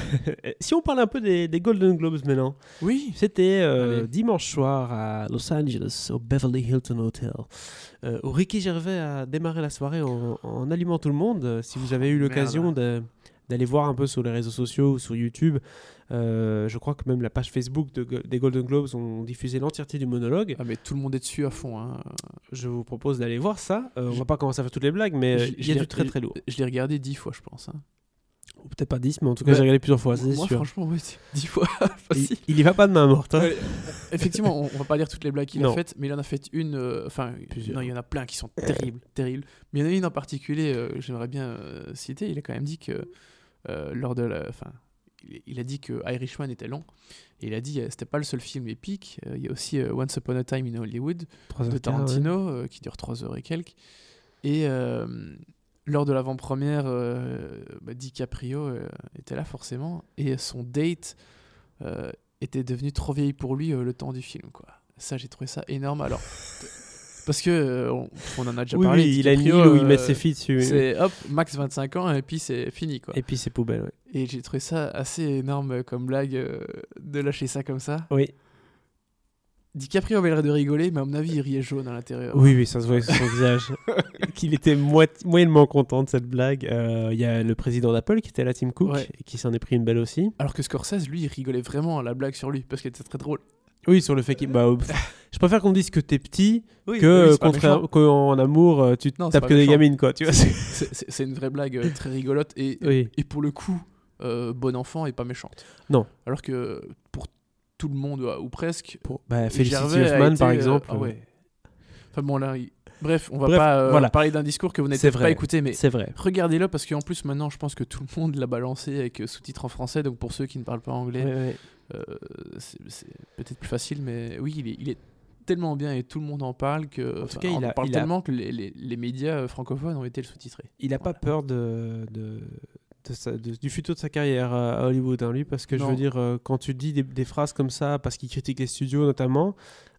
Si on parle un peu des, des Golden Globes maintenant, Oui. c'était euh, Allez. dimanche soir à Los Angeles, au Beverly Hilton Hotel, euh, où Ricky Gervais a démarré la soirée en, en allumant tout le monde. Euh, Si vous avez eu l'occasion de- d'aller voir un peu sur les réseaux sociaux ou sur YouTube, euh, je crois que même la page Facebook de Go- des Golden Globes ont diffusé l'entièreté du monologue. Ah, mais tout le monde est dessus à fond. Hein. Je vous propose d'aller voir ça. Euh, on Je- va pas commencer à faire toutes les blagues, mais euh, Je- il je y a l'ai- du très très lourd. Je l'ai regardé dix fois, je pense. hein. Ou peut-être pas dix, mais en tout cas, Ouais. j'ai regardé plusieurs fois, c'est Moi, sûr. franchement, oui, dix fois. Il, facile. il y va pas de main morte. hein. Ouais, effectivement, on, on va pas dire toutes les blagues qu'il a Non. faites, mais il en a fait une. euh, Enfin, Plusieurs. non, il y en a plein qui sont terribles, terribles. Mais il y en a une en particulier euh, que j'aimerais bien euh, citer. Il a quand même dit que euh, lors de la, enfin, il, il a dit que Irishman était long. Et il a dit euh, c'était pas le seul film épique. Euh, il y a aussi euh, Once Upon a Time in Hollywood Trois de heures quart, ouais. Tarantino euh, qui dure trois heures et quelques. Et euh, lors de l'avant-première, euh, bah, DiCaprio euh, était là forcément. Et son date euh, était devenue trop vieille pour lui euh, le temps du film, quoi. Ça, j'ai trouvé ça énorme. Alors, t- parce que euh, on, on en a déjà Oui, parlé. oui, il a une île DiCaprio, où il met euh, ses filles dessus. C'est hop, max vingt-cinq ans et puis c'est fini, quoi. Et puis c'est poubelle, ouais. Et j'ai trouvé ça assez énorme comme blague euh, de lâcher ça comme ça. Oui. DiCaprio avait l'air de rigoler, mais à mon avis, il riait jaune à l'intérieur. Oui, oui, ça se voit sur son visage. Qu'il était moiti- moyennement content de cette blague. Euh, Il y a le président d'Apple qui était là, Tim Cook, Ouais. et qui s'en est pris une belle aussi. Alors que Scorsese, lui, il rigolait vraiment à la blague sur lui parce qu'elle était très drôle. Oui, sur le fait qu'il. Bah, euh, je préfère qu'on me dise que t'es petit Oui, que, oui, c'est pas contraire, méchant. qu'en amour, euh, tu Non, c'est tapes pas que des méchant. gamines, quoi. Tu vois, c'est- C'est- C'est c'est une vraie blague euh, très rigolote et, Oui. et pour le coup, euh, bon enfant et pas méchante. Non. Alors que pour tout le monde, euh, ou presque, Pour, bah, et Felicity Gervais a Huffman, été, par euh, exemple. ah ouais. Enfin bon, là, il- bref, on va Bref, pas euh, voilà. parler d'un discours que vous n'avez C'est peut-être vrai. pas écouté, mais C'est vrai. regardez-le parce qu'en plus, maintenant, je pense que tout le monde l'a balancé avec euh, sous-titres en français. Donc pour ceux qui ne parlent pas anglais, Ouais, ouais. euh, c'est c'est peut-être plus facile, mais oui, il est, il est tellement bien et tout le monde en parle que. En tout enfin, cas, on il en a- parle il a- tellement que les, les- les médias euh, francophones ont été le sous-titré. Il n'a pas peur de, de, de sa- de- du futur de sa carrière à à Hollywood, hein, lui, parce que je Non. veux dire, euh, quand tu dis des, des phrases comme ça, parce qu'il critique les studios notamment,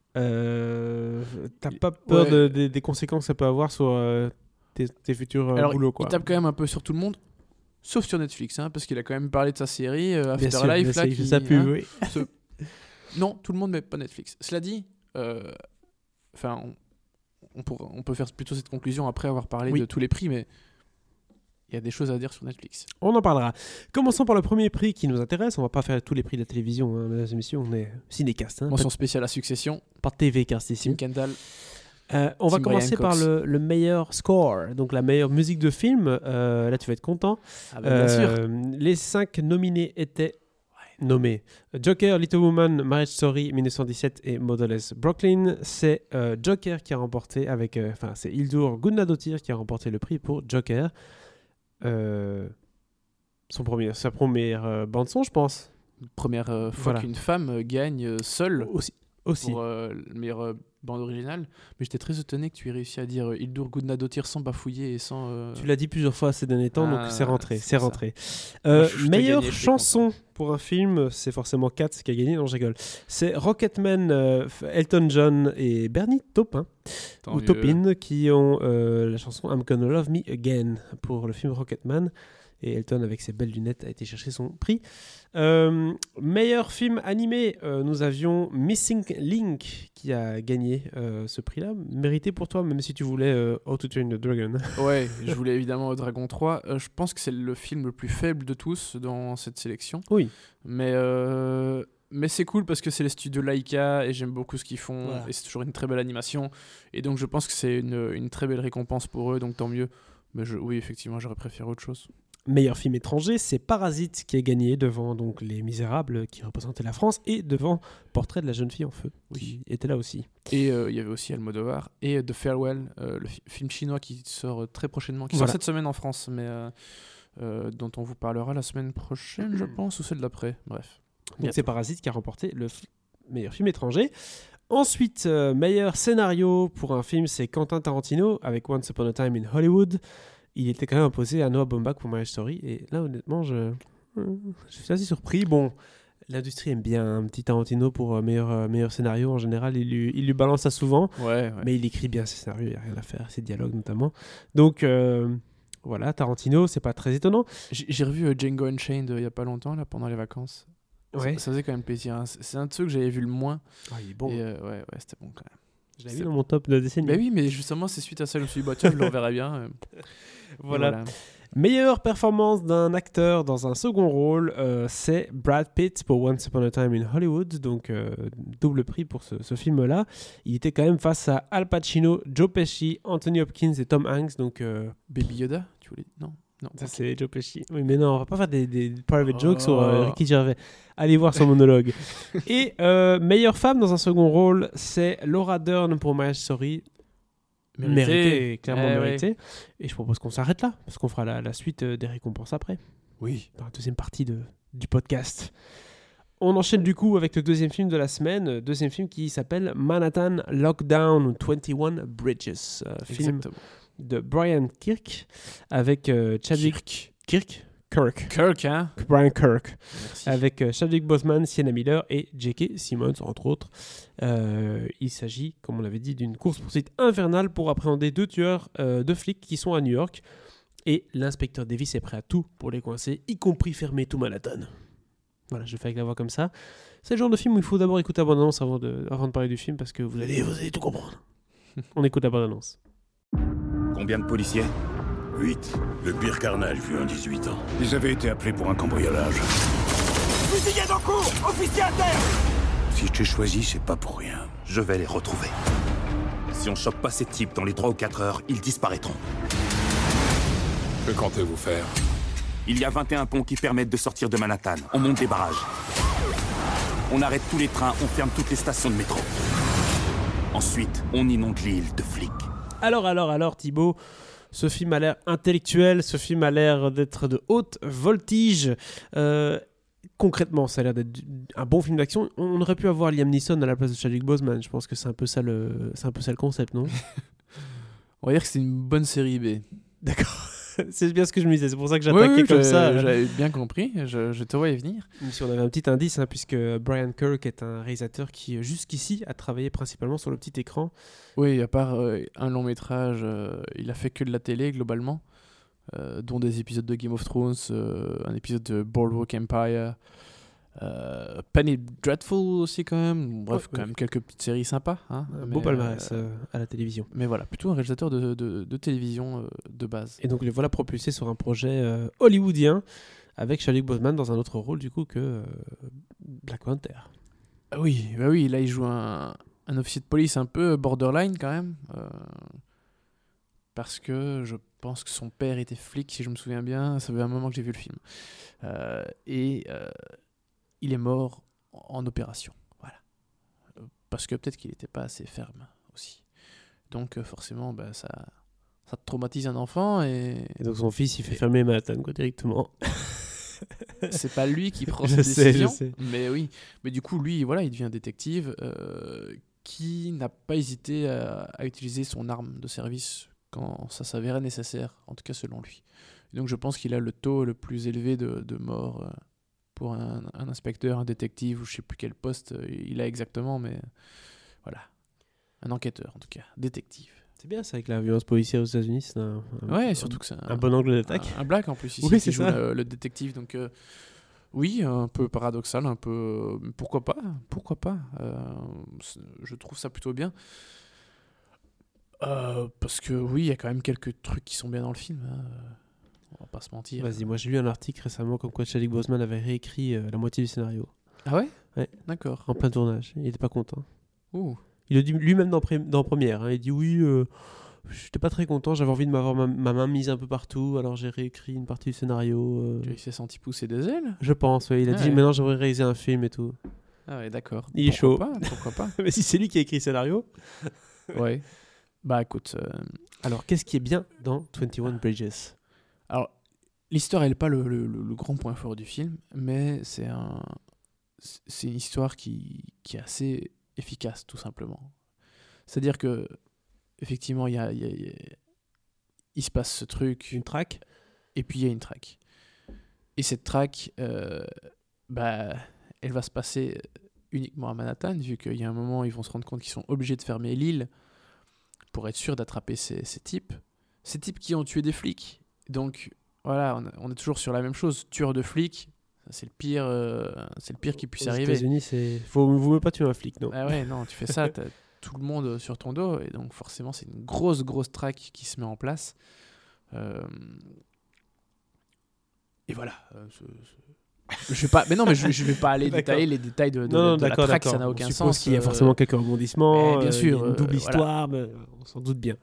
euh, t'as pas peur Ouais. de- de- des conséquences que ça peut avoir sur euh, tes, tes futurs euh, Alors, boulots, quoi. il tape quand même un peu sur tout le monde, sauf sur Netflix, hein, parce qu'il a quand même parlé de sa série euh, Bien sûr, Afterlife. bien sûr, là, il fait qui, sa pub, hein, oui. se- Non, tout le monde, mais pas Netflix. Cela dit, euh, enfin, on, on, pourra- on peut faire plutôt cette conclusion après avoir parlé Oui. de tous les prix, mais il y a des choses à dire sur Netflix. On en parlera. Commençons par le premier prix qui nous intéresse. On va pas faire tous les prix de la télévision, hein, mesdames et messieurs. On est cinécast, hein, Mention spéciale à Succession, pas, pas T V cast ici. Tim Kendall. Euh, on va Tim commencer Brian par Cox. le, le meilleur score, donc la meilleure musique de film. Euh, là, tu vas être content. Ah bah, bien sûr. Euh, Les cinq nominés étaient nommés Joker, Little Woman, Marriage Story, mille neuf cent dix-sept et Motherless Brooklyn. C'est euh, Joker qui a remporté avec, euh, enfin, c'est Hildur Guðnadóttir qui a remporté le prix pour Joker. Euh, son premier, sa première euh, bande son, je pense. Première euh, fois Voilà. qu'une femme euh, gagne euh, seule Aussi, aussi. pour euh, le meilleur euh, bande originale. Mais j'étais très étonné que tu aies réussi à dire euh, Hildur Guðnadóttir sans bafouiller et sans. euh, Tu l'as dit plusieurs fois ces derniers temps, Ah, donc c'est rentré, c'est c'est pour ça. rentré. Euh, Moi, je- je t'ai meilleure gagné, j'étais chanson pour un film, c'est forcément Cats qui a gagné, non je rigole. C'est Rocketman, euh, Elton John et Bernie Taupin. Tant ou mieux. Topin qui ont euh, la chanson I'm Gonna Love Me Again pour le film Rocketman. Et Elton, avec ses belles lunettes, a été chercher son prix. Euh, meilleur film animé, euh, nous avions Missing Link qui a gagné euh, ce prix-là. Mérité pour toi, même si tu voulais euh, How to Train Your Dragon. Ouais, je voulais évidemment Dragon trois. Euh, je pense que c'est le film le plus faible de tous dans cette sélection. Oui. Mais, euh, mais c'est cool parce que c'est les studios Laika et j'aime beaucoup ce qu'ils font. Voilà. Et c'est toujours une très belle animation. Et donc je pense que c'est une, une très belle récompense pour eux, donc tant mieux. Mais je, oui, effectivement, j'aurais préféré autre chose. Meilleur film étranger, c'est Parasite qui a gagné devant donc Les Misérables qui représentaient la France et devant Portrait de la jeune fille en feu qui était là aussi. Et il euh, y avait aussi Almodovar et The Farewell, euh, le fi- film chinois qui sort euh, très prochainement, qui Voilà. sort cette semaine en France, mais euh, euh, dont on vous parlera la semaine prochaine, je pense, ou celle d'après. Bref. Donc Bientôt. c'est Parasite qui a remporté le f- meilleur film étranger. Ensuite, euh, meilleur scénario pour un film, c'est Quentin Tarantino avec Once Upon a Time in Hollywood. Il était quand même imposé à Noah Baumbach pour Marriage Story. Et là, honnêtement, je, je suis assez surpris. Bon, l'industrie aime bien un petit Tarantino pour euh, meilleur, euh, meilleur scénario. En général, il lui, il lui balance ça souvent. Ouais, ouais. Mais il écrit bien ses scénarios, il n'y a rien à faire. Ses dialogues notamment. Donc, euh, voilà, Tarantino, c'est pas très étonnant. J'ai j'ai revu euh, Django Unchained euh, il y a pas longtemps, là, pendant les vacances. Ouais. Ça, ça faisait quand même plaisir. hein. C'est c'est un de ceux que j'avais vu le moins. Ah, il est bon. Et, euh, ouais, ouais, c'était bon quand même. Je l'avais vu dans mon top de décennie. Bah oui, mais justement, c'est suite à ça que je me suis dit, bah tiens, je le reverrai bien. euh. Voilà. Et voilà. Meilleure performance d'un acteur dans un second rôle, euh, c'est Brad Pitt pour Once Upon a Time in Hollywood, donc euh, double prix pour ce, ce film-là. Il était quand même face à Al Pacino, Joe Pesci, Anthony Hopkins et Tom Hanks, donc euh, Baby Yoda, tu voulais Non, non. ça ok. c'est Joe Pesci. Oui, mais non, on va pas faire des, des private jokes sur euh, Oh. Ricky Gervais. Allez voir son monologue. Et euh, meilleure femme dans un second rôle, c'est Laura Dern pour Marriage Story. Mérité. Mérité, clairement Eh ouais. mérité. Et je propose qu'on s'arrête là, parce qu'on fera la, la suite euh, des récompenses après. Oui. Dans la deuxième partie de, du podcast. On enchaîne du coup avec le deuxième film de la semaine, euh, deuxième film qui s'appelle Manhattan Lockdown vingt et un Bridges, euh, film Exactement. de Brian Kirk avec euh, Chadwick Kirk Kirk Kirk, hein Brian Kirk Merci. avec euh, Chadwick Boseman, Sienna Miller et J K. Simmons entre autres. Euh, il s'agit, comme on l'avait dit, d'une course-poursuite infernale pour appréhender deux tueurs euh, de flics qui sont à New York. Et l'inspecteur Davis est prêt à tout pour les coincer, y compris fermer tout Manhattan. Voilà, je fais avec la voix comme ça. C'est le genre de film où il faut d'abord écouter la bande-annonce avant de, avant de parler du film parce que vous allez, vous allez tout comprendre. On écoute la bande-annonce. Combien de policiers? huit. Le pire carnage vu en dix-huit ans. Ils avaient été appelés pour un cambriolage. Fusillés en cours! Officier à terre! Si je t'ai choisi, c'est pas pour rien. Je vais les retrouver. Si on chope pas ces types dans les trois ou quatre heures, ils disparaîtront. Que comptez-vous faire? Il y a vingt et un ponts qui permettent de sortir de Manhattan. On monte des barrages. On arrête tous les trains, on ferme toutes les stations de métro. Ensuite, on inonde l'île de flics. Alors, alors, alors, Thibaut, ce film a l'air intellectuel, ce film a l'air d'être de haute voltige. Euh, concrètement, ça a l'air d'être du- un bon film d'action. On aurait pu avoir Liam Neeson à la place de Chadwick Boseman. Je pense que c'est un peu ça le, c'est un peu ça le concept, non? On va dire que c'est une bonne série B. D'accord. C'est bien ce que je me disais. C'est pour ça que Oui, j'attaquais oui, comme j'ai- ça. J'avais bien compris, je, je te voyais venir. Même si on avait un petit indice, hein, puisque Brian Kirk est un réalisateur qui, jusqu'ici, a travaillé principalement sur le petit écran. Oui, à part euh, un long métrage, euh, il a fait que de la télé globalement, euh, dont des épisodes de Game of Thrones, euh, un épisode de Boardwalk Empire, euh, Penny Dreadful aussi quand même. Bref, Ouais, quand ouais. même quelques petites séries sympas. Hein, Un mais, beau palmarès euh, euh, à la télévision. mais voilà, plutôt un réalisateur de, de, de télévision euh, de base. Et donc le voilà propulsé sur un projet euh, hollywoodien avec Chadwick Boseman dans un autre rôle du coup que euh, Black Panther. Ah oui, bah oui, là il joue un, un officier de police un peu borderline quand même. euh, parce que je pense que son père était flic, si je me souviens bien. Ça fait un moment que j'ai vu le film. Euh, et euh, il est mort en, en opération. Voilà. Euh, Parce que peut-être qu'il n'était pas assez ferme aussi. Donc euh, forcément, bah, ça, ça traumatise un enfant et Et donc son fils il fait fermer Manhattan quoi directement. c'est pas lui qui prend Je cette sais, je décision. sais. Mais oui, mais du coup, lui, voilà, il devient détective euh, qui n'a pas hésité à, à utiliser son arme de service quand ça s'avérait nécessaire, en tout cas selon lui. Et donc je pense qu'il a le taux le plus élevé de, de morts euh, pour un, un inspecteur, un détective, ou je sais plus quel poste euh, il a exactement, mais euh, voilà. Un enquêteur, en tout cas, détective. C'est bien ça avec la violence policière aux États-Unis, c'est un, un- Ouais, un- surtout que c'est un bon angle d'attaque. Un, un black en plus ici Oui, qui c'est joue ça. le, le détective. Donc euh, oui, un peu paradoxal, un peu euh, pourquoi pas, pourquoi pas. Euh, c'est- je trouve ça plutôt bien. Euh, parce que oui, il y a quand même quelques trucs qui sont bien dans le film. Hein. On va pas se mentir. Vas-y, moi j'ai lu un article récemment comme quoi Chadwick Boseman avait réécrit euh, la moitié du scénario Ah ouais. Ouais. D'accord. en plein tournage. Il était pas content. Ouh. Il le dit lui-même dans, pré- dans Première. hein. Il dit oui, euh, j'étais pas très content, j'avais envie de m'avoir ma, ma main mise un peu partout, alors j'ai réécrit une partie du scénario. euh, Il s'est senti pousser des ailes. Je pense, ouais. Il a Ah dit ouais. maintenant j'aimerais réaliser un film et tout. Ah ouais, d'accord. Il est chaud. Pourquoi pas, pourquoi pas. Mais si c'est lui qui a écrit le scénario. Ouais. Bah écoute, euh, Alors qu'est-ce qui est bien dans vingt et un Bridges? alors l'histoire elle est pas le, le, le- le grand point fort du film, mais c'est un, c'est une histoire qui, qui est assez efficace tout simplement. C'est-à-dire que effectivement il y a, il y a- il y a- il se passe ce truc Une track. et puis il y a une track. Et cette track, euh, bah, elle va se passer uniquement à Manhattan, vu qu'il y a un moment, ils vont se rendre compte qu'ils sont obligés de fermer l'île pour être sûr d'attraper ces, ces types. Ces types qui ont tué des flics. Donc, voilà, on, a- on est toujours sur la même chose. Tueur de flics, ça, c'est le pire, euh, c'est le pire qui puisse Aux arriver. États-Unis, c'est faut vous ne pas tuer un flic, non. Ah ouais, non, tu fais ça, t'as tout le monde sur ton dos, et donc forcément, c'est une grosse, grosse traque qui se met en place. Euh, Et voilà. euh, ce- ce- Je vais pas, mais non, mais je, je vais pas aller D'accord. détailler les détails de, de, Non, non, de la d'accord, traque, d'accord. ça n'a On aucun suppose sens. qu'il y a euh, forcément quelques rebondissements. mais bien euh, sûr, il y a une euh, double voilà. histoire, mais on s'en doute bien.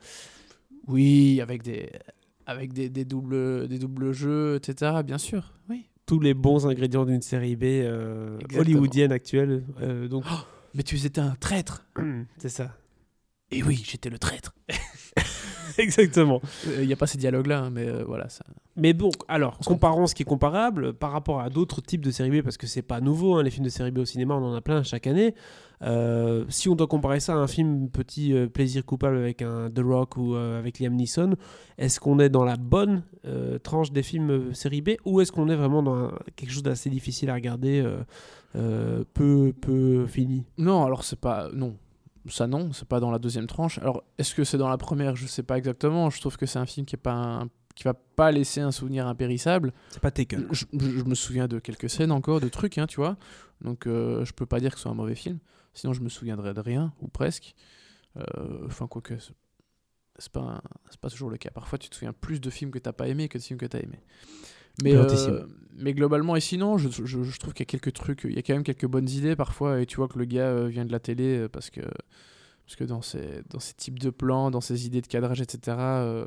Oui, avec des, avec des, des doubles, des doubles jeux, et cetera. Bien sûr, oui. Tous les bons ingrédients d'une série B euh, Exactement. hollywoodienne actuelle. euh, donc, Mais tu étais un traître. c'est ça. Et oui, j'étais le traître. Exactement. Il n'y a pas ces dialogues-là, hein, mais euh, voilà. Ça... Mais bon, alors, On s'en- comparons ce qui est comparable par rapport à d'autres types de séries B, parce que c'est pas nouveau, hein, les films de série B au cinéma, on en a plein chaque année. Euh, si on doit comparer ça à un film petit euh, plaisir coupable avec un The Rock ou euh, avec Liam Neeson, est-ce qu'on est dans la bonne euh, tranche des films euh, série B, ou est-ce qu'on est vraiment dans un- quelque chose d'assez difficile à regarder, euh, euh, peu, peu fini? Non, alors c'est pas... Non. Ça non, c'est pas dans la deuxième tranche. Alors, est-ce que c'est dans la première? Je sais pas exactement. Je trouve que c'est un film qui est pas un- qui va pas laisser un souvenir impérissable. C'est pas Taken. Je, je- je me souviens de quelques scènes encore, de trucs, hein, tu vois. Donc, euh, je peux pas dire que ce soit un mauvais film. Sinon, je me souviendrais de rien, ou presque. Euh, Enfin, quoique, c'est- c'est pas, un- c'est pas toujours le cas. Parfois, tu te souviens plus de films que t'as pas aimé que de films que t'as aimé. Mais, Brillantissime. euh, mais globalement, et sinon, je, je, je trouve qu'il y a quelques trucs, il y a quand même quelques bonnes idées parfois, et tu vois que le gars euh, vient de la télé euh, parce que, parce que dans, ces, dans ces types de plans, dans ces idées de cadrage, et cetera, euh,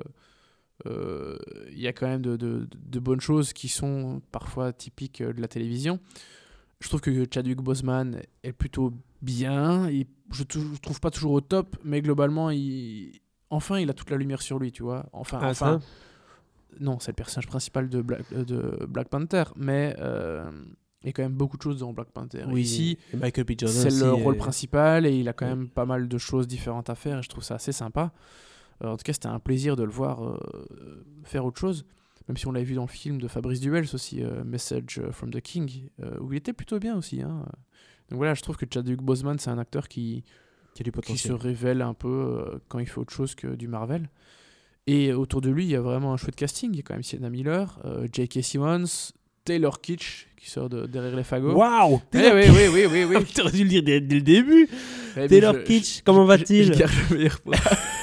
euh, il y a quand même de, de, de bonnes choses qui sont parfois typiques euh, de la télévision. Je trouve que Chadwick Boseman est plutôt bien. Il, je ne trouve pas toujours au top, mais globalement, il, enfin, il a toute la lumière sur lui, tu vois. Enfin, Ah, enfin ça non, c'est le personnage principal de Black, euh, de Black Panther, mais euh, il y a quand même beaucoup de choses dans Black Panther. Oui, Ici, et Michael B. Jordan c'est aussi, le rôle euh, principal et il a quand oui. même pas mal de choses différentes à faire et je trouve ça assez sympa. Euh, en tout cas, c'était un plaisir de le voir euh, faire autre chose, même si on l'avait vu dans le film de Fabrice Duels aussi, euh, Message from the King, euh, où il était plutôt bien aussi. Hein. Donc voilà, je trouve que Chadwick Boseman, c'est un acteur qui, qui a du qui se potentiel. révèle un peu euh, quand il fait autre chose que du Marvel. Et autour de lui, il y a vraiment un chouette casting. Il y a quand même Sienna Miller, euh, J K. Simmons, Taylor Kitsch, qui sort de derrière les fagots. Waouh! Eh oui, oui, oui, oui, oui. T'aurais dû le dire dès, dès le début. Eh, mais Taylor je- Kitsch, je- comment je- va-t-il? Je garde le meilleur pour-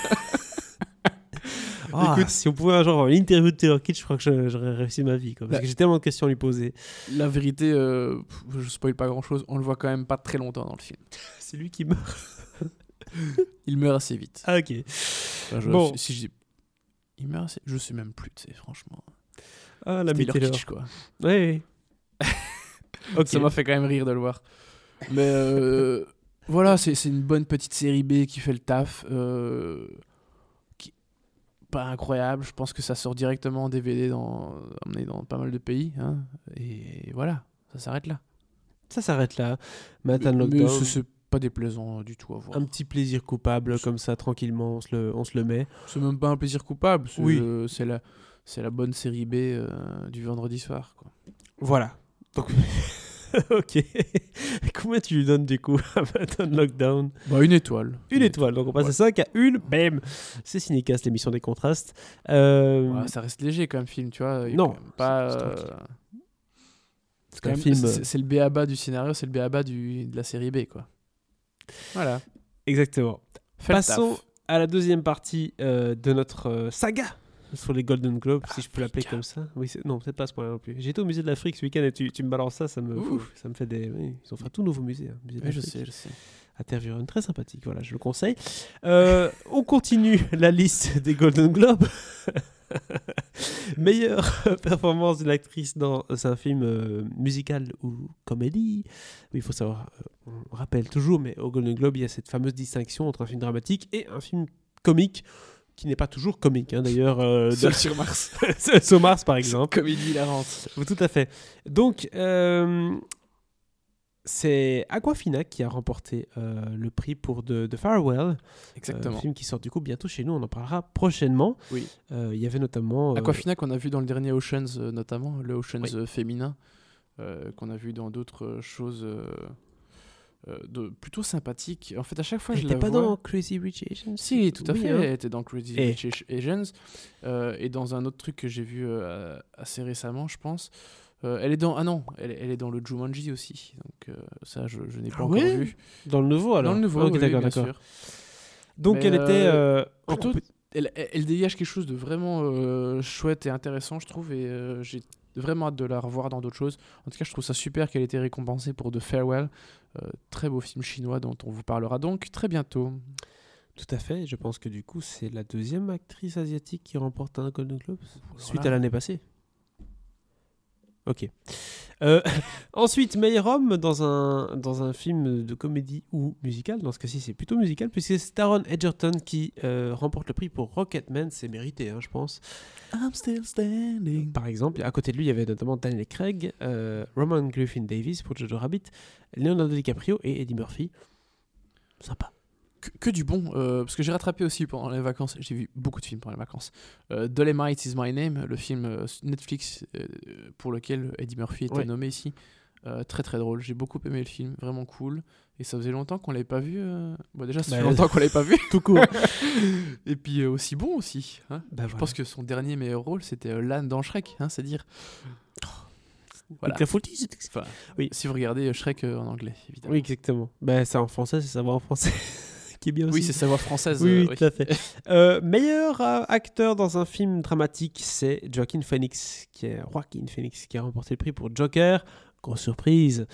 Ah, Écoute- si on pouvait un jour avoir une interview de Taylor Kitsch, je crois que je- j'aurais réussi ma vie. Quoi, parce Bah- que j'ai tellement de questions à lui poser. La vérité, euh, pff, je spoil pas grand chose. On le voit quand même pas très longtemps dans le film. C'est lui qui meurt. Il meurt assez vite. Ah, ok. Enfin, je- bon. si, si je dis- il meurt assez... Je sais même plus, tu sais, franchement. Ah, l'ami Taylor Taylor. Kitsch, quoi. Oui, oui. Ok. Ça m'a fait quand même rire de le voir. Mais euh, voilà, c'est c'est une bonne petite série B qui fait le taf. Euh, qui... Pas incroyable. Je pense que ça sort directement en D V D dans, emmené dans pas mal de pays. Hein. Et voilà, ça s'arrête là. Ça s'arrête là. Manhattan Mais Lockdown. ce- c'est pas déplaisant du tout à voir. Un petit plaisir coupable, comme ça, tranquillement, on se le, on se le met. C'est même pas un plaisir coupable. C'est Oui. euh, c'est la, c'est la bonne série B euh, du vendredi soir. Quoi. Voilà. Donc, Ok. Combien tu lui donnes du coup à Manhattan Lockdown? Bah, une étoile. Une étoile. Donc on passe de cinq à une. Bam. C'est Cinécast, l'émission des contrastes. Euh... Ouais, ça reste léger comme film, tu vois. il y a Non, quand même Pas. c'est- c'est euh, tranquille. c'est un quand même- film, c'est- euh, C'est le B A B A du scénario, c'est le B A B A du, de la série B, quoi. Voilà. Exactement. Fais le Passons taf. à la deuxième partie euh, de notre euh, saga sur les Golden Globes, si je peux l'appeler Africa. comme ça. Oui, c'est- non, peut-être pas à ce point-là non plus. J'étais au musée de l'Afrique ce week-end et tu, tu me balances ça, ça me, Ouh. ouf, ça me fait des. Oui, ils ont fait un tout nouveau musée. Hein, musée de Oui, je l'Afrique. sais, je sais. À Tervuren, très sympathique, voilà, je le conseille. Euh, on continue la liste des Golden Globes. Meilleure performance d'une actrice dans un film euh, musical ou comédie. Oui, il faut savoir, euh, on rappelle toujours, mais au Golden Globe, il y a cette fameuse distinction entre un film dramatique et un film comique, qui n'est pas toujours comique, hein, d'ailleurs. Euh, Seul de- sur Mars. sur Mars, par exemple. Comédie hilarante. Tout à fait. Donc, euh, c'est Aquafina qui a remporté euh, le prix pour The, The Farewell. Exactement. Un film qui sort du coup bientôt chez nous, on en parlera prochainement. Oui. Euh, Il y avait notamment... euh, Aquafina qu'on a vu dans le dernier Oceans, euh, notamment, le Oceans Oui. euh, féminin, euh, qu'on a vu dans d'autres euh, choses euh, euh, de, plutôt sympathiques. En fait, à chaque fois, elle je était la pas vois... dans Crazy Rich Asians? Si, tout à Oui, fait. hein. Elle était dans Crazy Et- Rich Asians. Euh, et dans un autre truc que j'ai vu euh, assez récemment, je pense. Euh, elle est dans... Ah non, elle, est- elle est dans le Jumanji aussi. Donc euh, ça, je, je n'ai pas Ah encore ouais vu. Dans le nouveau alors? Dans le nouveau, Ok, oui, d'accord, bien d'accord. sûr. Donc Mais, elle était... euh, euh, en plutôt- compé- Elle, elle- elle dégage quelque chose de vraiment euh, chouette et intéressant, je trouve, et euh, j'ai vraiment hâte de la revoir dans d'autres choses. En tout cas, je trouve ça super qu'elle ait été récompensée pour The Farewell, euh, très beau film chinois dont on vous parlera donc très bientôt. Tout à fait, je pense que du coup c'est la deuxième actrice asiatique qui remporte un Golden Globe suite Voilà. à l'année passée. Ok. Euh, ensuite, meilleur homme dans un, dans un film de comédie ou musical. Dans ce cas-ci, c'est plutôt musical, puisque c'est Taron Egerton qui euh, remporte le prix pour Rocketman. C'est mérité, hein, je pense. I'm still standing. Par exemple, à côté de lui, il y avait notamment Daniel Craig, euh, Roman Griffin Davis pour Jojo Rabbit, Leonardo DiCaprio et Eddie Murphy. Sympa. Que, que du bon, euh, parce que j'ai rattrapé aussi pendant les vacances, j'ai vu beaucoup de films pendant les vacances. Euh, Dolemite is My Name, le film euh, Netflix euh, pour lequel Eddie Murphy était Ouais. nommé ici. Euh, très très drôle, j'ai beaucoup aimé le film, vraiment cool. Et ça faisait longtemps qu'on l'avait pas vu. euh, Bon, déjà, ça fait Bah, longtemps qu'on l'avait pas vu. Tout court. Et puis euh, aussi bon aussi. Hein. Bah, Je pense que son dernier meilleur rôle, c'était euh, l'âne dans Shrek, hein, c'est dire. Voilà. Avec la folie, c'était- Enfin, Oui. Si vous regardez euh, Shrek euh, en anglais, évidemment. Oui, exactement. Bah, ça en français, c'est savoir en français. Qui est bien aussi. Oui, c'est sa voix française. Oui, euh, oui, tout à fait. Euh, meilleur euh, acteur dans un film dramatique, c'est Joaquin Phoenix, qui est Joaquin Phoenix, qui a remporté le prix pour Joker. Grosse surprise.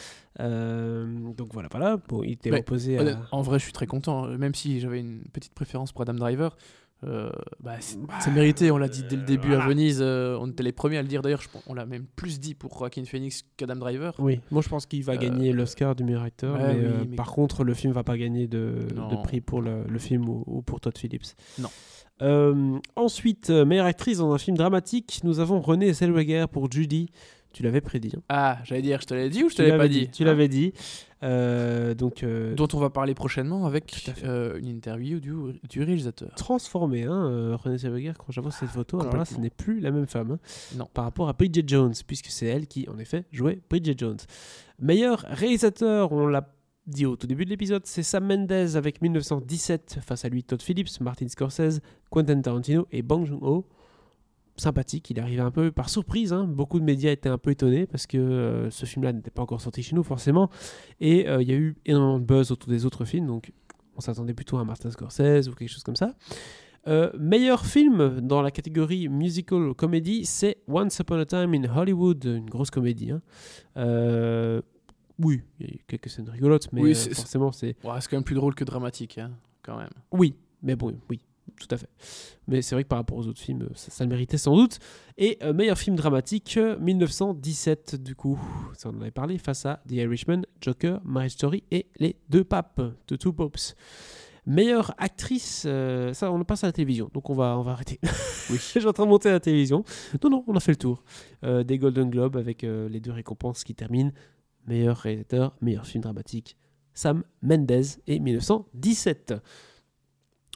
Euh, donc voilà, voilà. Bon, il était Mais, opposé Honnête- à. En vrai, je suis très content. euh, Même si j'avais une petite préférence pour Adam Driver, euh, bah, c'est c'est mérité. On l'a dit dès le début voilà. à Venise. euh, on était les premiers à le dire. D'ailleurs, je pense- on l'a même plus dit pour Joaquin Phoenix qu'Adam Driver. Oui, moi je pense qu'il va Euh, gagner l'Oscar du meilleur acteur, ouais, mais, oui, euh, mais- par contre le film va pas gagner de, Non. de prix pour le, le film ou, ou pour Todd Phillips. Non. Euh, ensuite, euh, meilleure actrice dans un film dramatique, nous avons Renée Zellweger pour Judy. Tu l'avais prédit. Hein. Ah, j'allais dire, je te l'avais dit ou je te Tu l'avais pas l'avais dit, Tu hein l'avais dit. Euh, donc euh, Dont on va parler prochainement avec Tout à fait. euh, une interview du, du réalisateur. transformée, hein, euh, Renée Zellweger, quand j'avoue cette photo, alors là, ce complètement. n'est plus la même femme hein, Non. par rapport à Bridget Jones, puisque c'est elle qui, en effet, jouait Bridget Jones. Meilleur réalisateur, on l'a dit au tout début de l'épisode, c'est Sam Mendes avec mille neuf cent dix-sept, face à lui Todd Phillips, Martin Scorsese, Quentin Tarantino et Bong Joon-ho. Sympathique, il est arrivé un peu par surprise, hein. Beaucoup de médias étaient un peu étonnés parce que euh, ce film-là n'était pas encore sorti chez nous forcément, et euh, il y a eu énormément de buzz autour des autres films, donc on s'attendait plutôt à Martin Scorsese ou quelque chose comme ça. Euh, meilleur film dans la catégorie musical comedy, c'est Once Upon a Time in Hollywood, une grosse comédie. Hein. Euh, oui, il y a eu quelques scènes rigolotes, mais Oui, euh, c'est- forcément c'est... Ouais, c'est quand même plus drôle que dramatique, hein, quand même. Oui, mais bon, oui, tout à fait. Mais c'est vrai que par rapport aux autres films, ça, ça le méritait sans doute. Et euh, meilleur film dramatique, euh, mille neuf cent dix-sept, du coup, ça on en avait parlé, face à The Irishman, Joker, Marriage Story et Les Deux Papes, The Two Popes. Meilleure actrice, euh, ça on passe à la télévision, donc on va, on va arrêter. Oui, je suis en train de monter à la télévision. Non, non, on a fait le tour euh, des Golden Globes avec euh, les deux récompenses qui terminent. Meilleur réalisateur, meilleur film dramatique, Sam Mendes et mille neuf cent dix-sept.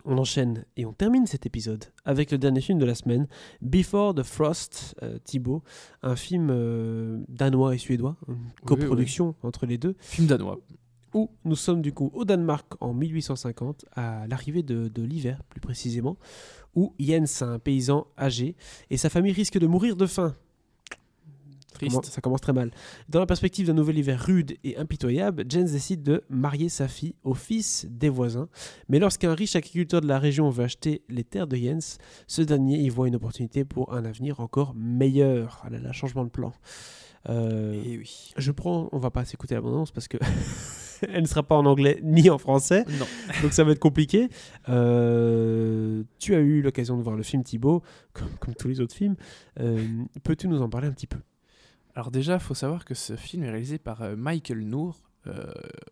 on enchaîne et on termine cet épisode avec le dernier film de la semaine, Before the Frost, euh, Thibaut, un film euh, danois et suédois, une coproduction oui, oui. entre les deux. Film danois. Où nous sommes du coup au Danemark en mille huit cent cinquante, à l'arrivée de, de l'hiver plus précisément, où Jens, un paysan âgé, et sa famille risquent de mourir de faim. Triste. Ça commence, ça commence très mal. Dans la perspective d'un nouvel hiver rude et impitoyable, Jens décide de marier sa fille au fils des voisins. Mais lorsqu'un riche agriculteur de la région veut acheter les terres de Jens, ce dernier y voit une opportunité pour un avenir encore meilleur. Ah là là, changement de plan. Euh, et oui. Je prends, on va pas s'écouter l'abondance parce que elle ne sera pas en anglais ni en français, non. Donc ça va être compliqué. Euh, tu as eu l'occasion de voir le film Thibaut, comme, comme tous les autres films. Euh, peux-tu nous en parler un petit peu ? Alors déjà, il faut savoir que ce film est réalisé par euh, Michael Noor, euh,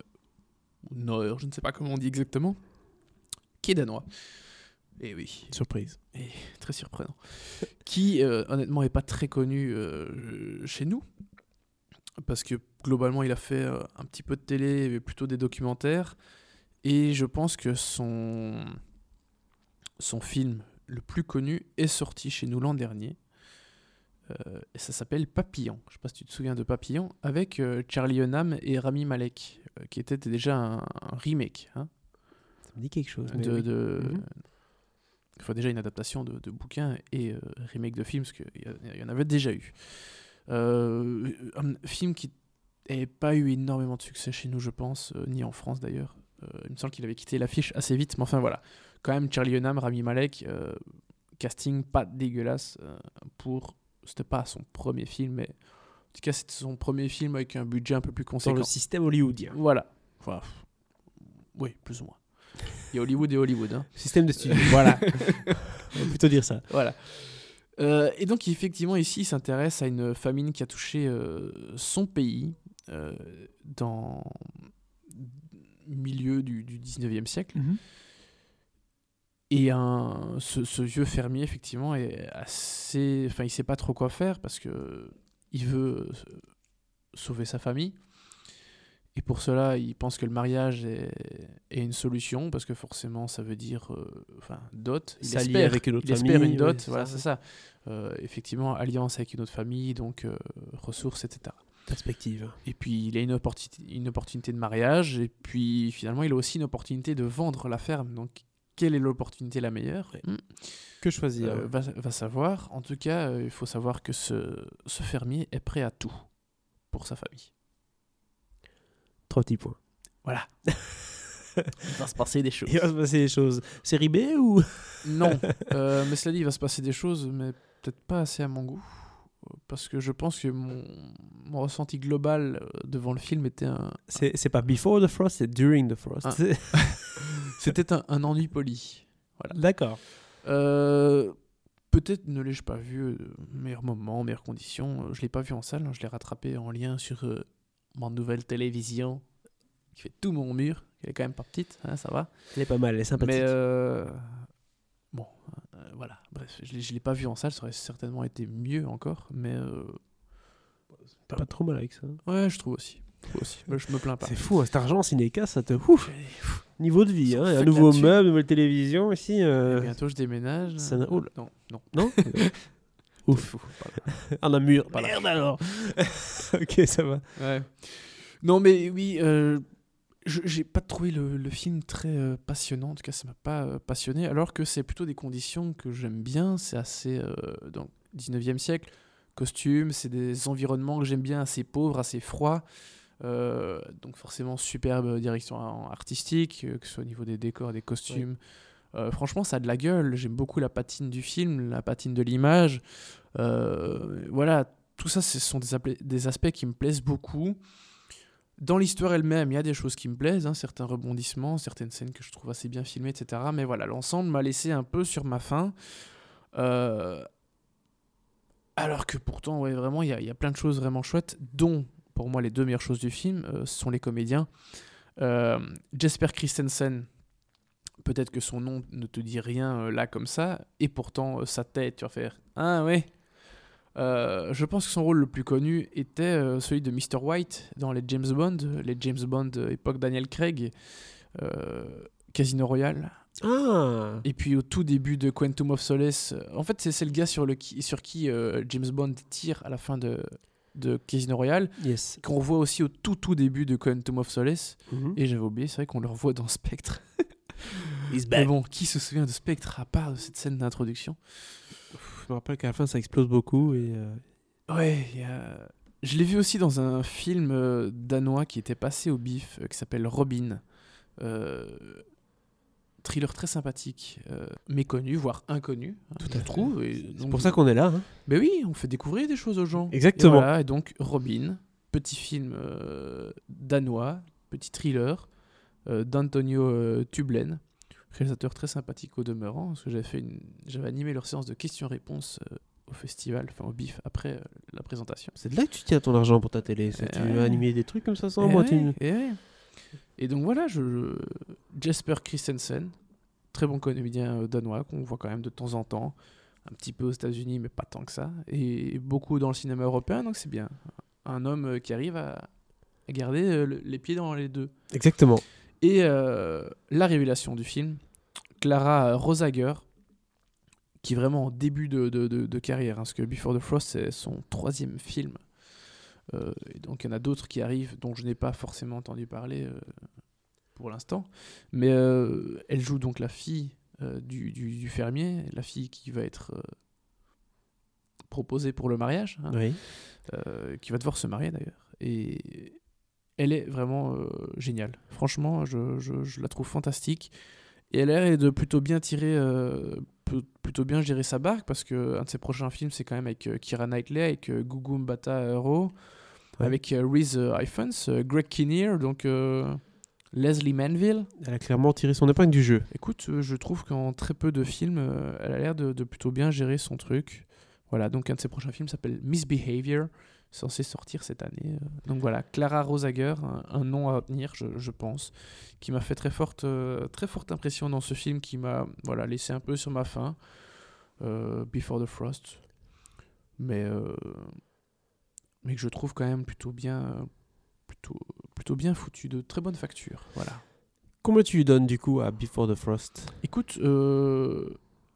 Noor, je ne sais pas comment on dit exactement, qui est danois. Et oui. Surprise. Et très surprenant. Qui, euh, honnêtement, n'est pas très connu euh, chez nous. Parce que, globalement, il a fait euh, un petit peu de télé, mais plutôt des documentaires. Et je pense que son, son film le plus connu est sorti chez nous l'an dernier. Euh, et ça s'appelle Papillon. Je ne sais pas si tu te souviens de Papillon. Avec euh, Charlie Hunnam et Rami Malek, euh, qui était déjà un, un remake. Hein, ça me dit quelque chose. de... Oui. de mm-hmm. Enfin, déjà une adaptation de, de bouquins et euh, remake de films, parce qu'il y, y en avait déjà eu. Euh, un film qui n'avait pas eu énormément de succès chez nous, je pense, euh, ni en France d'ailleurs. Euh, il me semble qu'il avait quitté l'affiche assez vite, mais enfin voilà. Quand même, Charlie Hunnam, Rami Malek, euh, casting pas dégueulasse euh, pour... C'était pas son premier film, mais en tout cas, c'était son premier film avec un budget un peu plus conséquent. Dans le système hollywoodien. Voilà. Enfin, oui, plus ou moins. Il y a Hollywood et Hollywood. Hein. Système de studio, voilà. On va plutôt dire ça. Voilà. Euh, et donc, effectivement, ici, il s'intéresse à une famine qui a touché euh, son pays euh, dans le milieu du, du dix-neuvième siècle. Mm-hmm. Et un, ce, ce vieux fermier, effectivement, est assez... Enfin, il ne sait pas trop quoi faire parce qu'il veut sauver sa famille. Et pour cela, il pense que le mariage est, est une solution, parce que forcément, ça veut dire euh, enfin, dot. Il S'allier espère, avec une autre il famille. espère une dot, oui, c'est voilà, ça. c'est ça. Euh, effectivement, alliance avec une autre famille, donc euh, ressources, et cetera. Perspective. Et puis, il a une opportunité, une opportunité de mariage, et puis finalement, il a aussi une opportunité de vendre la ferme. Donc, quelle est l'opportunité la meilleure ? Oui. Que choisir euh, va, va savoir. En tout cas, euh, il faut savoir que ce, ce fermier est prêt à tout pour sa famille. Trois petits points. Voilà. Il va se passer des choses. Il va se passer des choses. Série B ou... Non. Euh, mais cela dit, il va se passer des choses, mais peut-être pas assez à mon goût. Parce que je pense que mon, mon ressenti global devant le film était un... C'est, c'est pas Before the Frost, c'est During the Frost. Un... C'était un, un ennui poli. Voilà. D'accord. Euh, peut-être ne l'ai-je pas vu euh, meilleur moment, meilleures conditions. Je l'ai pas vu en salle, hein, je l'ai rattrapé en lien sur... Euh, mon nouvelle télévision qui fait tout mon mur, qui est quand même pas petite, hein, ça va. Elle est pas mal, elle est sympathique. Mais euh... bon, euh, voilà, bref, je ne l'ai pas vu en salle, ça aurait certainement été mieux encore, mais... Euh... T'as pas trop mal avec ça. Ouais, je trouve aussi. Je, trouve aussi. Mais je me plains pas. C'est fou, hein, cet argent cinéca, ça te... Ouf, niveau de vie, hein, un Faites nouveau là-dessus. meuble, nouvelle télévision, ici... Euh... Bientôt je déménage. Ça n'a... oh, non, non. Non. Ouf. En un mur. Voilà. Merde alors. Ok, ça va. Ouais. Non, mais oui, euh, je, j'ai pas trouvé le, le film très euh, passionnant. En tout cas, ça m'a pas euh, passionné. Alors que c'est plutôt des conditions que j'aime bien. C'est assez. Euh, donc, dix-neuvième siècle, costumes, c'est des environnements que j'aime bien, assez pauvres, assez froids. Euh, donc, forcément, superbe direction artistique, que ce soit au niveau des décors, des costumes. Ouais. Euh, franchement, ça a de la gueule. J'aime beaucoup la patine du film, la patine de l'image. Euh, voilà, tout ça, ce sont des, appla- des aspects qui me plaisent beaucoup. Dans l'histoire elle-même, il y a des choses qui me plaisent, hein, certains rebondissements, certaines scènes que je trouve assez bien filmées, et cetera. Mais voilà, l'ensemble m'a laissé un peu sur ma faim. Euh, alors que pourtant, ouais, vraiment, il y, y a plein de choses vraiment chouettes, dont, pour moi, les deux meilleures choses du film, euh, ce sont les comédiens. Euh, Jesper Christensen, peut-être que son nom ne te dit rien euh, là comme ça, et pourtant euh, sa tête, tu vas faire « Ah ouais !» euh, Je pense que son rôle le plus connu était euh, celui de mister White dans les James Bond, les James Bond euh, époque Daniel Craig, euh, Casino Royale, Ah. Et puis au tout début de Quantum of Solace, euh, en fait c'est, c'est le gars sur, le qui, sur qui euh, James Bond tire à la fin de, de Casino Royale, Yes. qu'on voit aussi au tout tout début de Quantum of Solace. Mhm. Et j'avais oublié, c'est vrai qu'on le revoit dans Spectre. He's Mais back. bon, qui se souvient de Spectre à part de cette scène d'introduction? Je me rappelle qu'à la fin ça explose beaucoup et. euh, Ouais, il y a... je l'ai vu aussi dans un film euh, danois qui était passé au bif, euh, qui s'appelle Robin. Euh, thriller très sympathique, euh, méconnu, voire inconnu, hein, Tout je à fait. trouve. Et C'est donc- pour ça qu'on est là. Hein. Ben oui, on fait découvrir des choses aux gens. Exactement. Et, voilà, et donc Robin, petit film euh, danois, petit thriller euh, d'Antonio euh, Tublen, réalisateur très sympathique au demeurant, parce que j'avais fait une, j'avais animé leur séance de questions-réponses euh, au festival, enfin au bif après euh, la présentation. C'est de là que tu tiens ton argent pour ta télé. c'est- Eh tu ouais. veux animer des trucs comme ça sans Eh moi. ouais, tu- eh ouais. Et donc voilà, je, je- Jesper Christensen, très bon comédien euh, danois qu'on voit quand même de temps en temps, un petit peu aux États-Unis, mais pas tant que ça, et beaucoup dans le cinéma européen, donc c'est bien. Un homme euh, qui arrive à, à garder euh, le- les pieds dans les deux. Exactement. Et euh, la révélation du film, Clara Rosager, qui est vraiment en début de, de, de- de carrière, hein, parce que Before the Frost, c'est son troisième film. Euh, et donc il y en a d'autres qui arrivent dont je n'ai pas forcément entendu parler euh, pour l'instant. Mais euh, elle joue donc la fille euh, du, du- du fermier, la fille qui va être euh, proposée pour le mariage, hein, Oui. euh, qui va devoir se marier d'ailleurs. Et elle est vraiment euh, géniale. Franchement, je, je- je la trouve fantastique. Et elle a l'air de plutôt bien tirer, euh, peu- plutôt bien gérer sa barque, parce que un de ses prochains films, c'est quand même avec euh, Keira Knightley, avec euh, Gugu Mbatha-Raw, Ouais. avec euh, Reese euh, Ifans, euh, Greg Kinnear, donc euh, Leslie Manville. Elle a clairement tiré son épingle du jeu. Écoute, euh, je trouve qu'en très peu de films, euh, elle a l'air de, de plutôt bien gérer son truc. Voilà, donc un de ses prochains films s'appelle Misbehavior, censé sortir cette année. euh. Donc voilà, Clara Rosager, un, un nom à retenir, je, je pense, qui m'a fait très forte, euh, très forte impression dans ce film, qui m'a voilà, laissé un peu sur ma faim, euh, Before the Frost, mais, euh, mais que je trouve quand même plutôt bien, plutôt, plutôt bien foutu, de très bonne facture. Voilà. Combien tu lui donnes du coup à Before the Frost? Écoute, euh,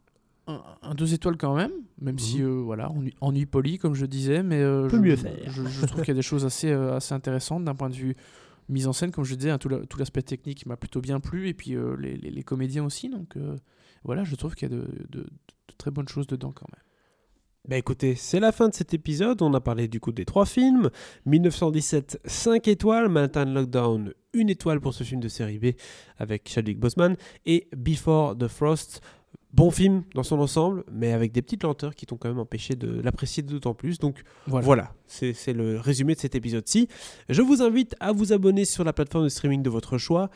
un, un deux étoiles quand même, même si euh, voilà, ennui, ennui poli comme je disais, mais euh, Peut je, mieux faire. je, je trouve qu'il y a des choses assez, euh, assez intéressantes d'un point de vue mise en scène, comme je disais, hein, tout, la- tout l'aspect technique m'a plutôt bien plu, et puis euh, les, les, les comédiens aussi, donc euh, voilà, je trouve qu'il y a de, de, de très bonnes choses dedans quand même. Bah écoutez, c'est la fin de cet épisode. On a parlé du coup des trois films. dix-neuf cent dix-sept, cinq étoiles. Manhattan Lockdown, une étoile pour ce film de série B avec Chadwick Boseman. Et Before the Frost, bon film dans son ensemble, mais avec des petites lenteurs qui t'ont quand même empêché de l'apprécier d'autant plus. Donc Voilà. voilà, c'est, c'est le résumé de cet épisode-ci. Je vous invite à vous abonner sur la plateforme de streaming de votre choix.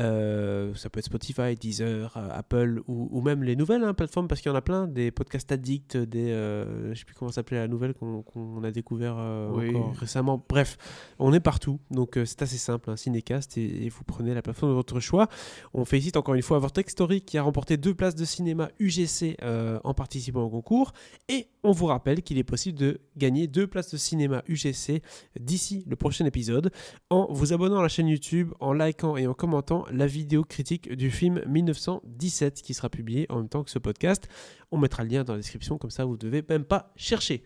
Euh, ça peut être Spotify, Deezer, euh, Apple ou, ou même les nouvelles hein, plateformes, parce qu'il y en a plein, des podcasts addicts, des, euh, je sais plus comment s'appelait la nouvelle qu'on, qu'on a découvert euh, Oui. encore récemment. Bref, on est partout, donc euh, c'est assez simple, un Cinécast, et, et vous prenez la plateforme de votre choix. On félicite encore une fois Vortex Story qui a remporté deux places de cinéma U G C euh, en participant au concours, et on vous rappelle qu'il est possible de gagner deux places de cinéma U G C d'ici le prochain épisode en vous abonnant à la chaîne YouTube, en likant et en commentant la vidéo critique du film dix-neuf cent dix-sept qui sera publiée en même temps que ce podcast. On mettra le lien dans la description, comme ça vous ne devez même pas chercher.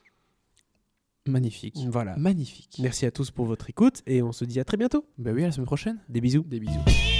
Magnifique. Voilà. Magnifique. Merci à tous pour votre écoute et on se dit à très bientôt. Bah oui, à la semaine prochaine. Des bisous. Des bisous.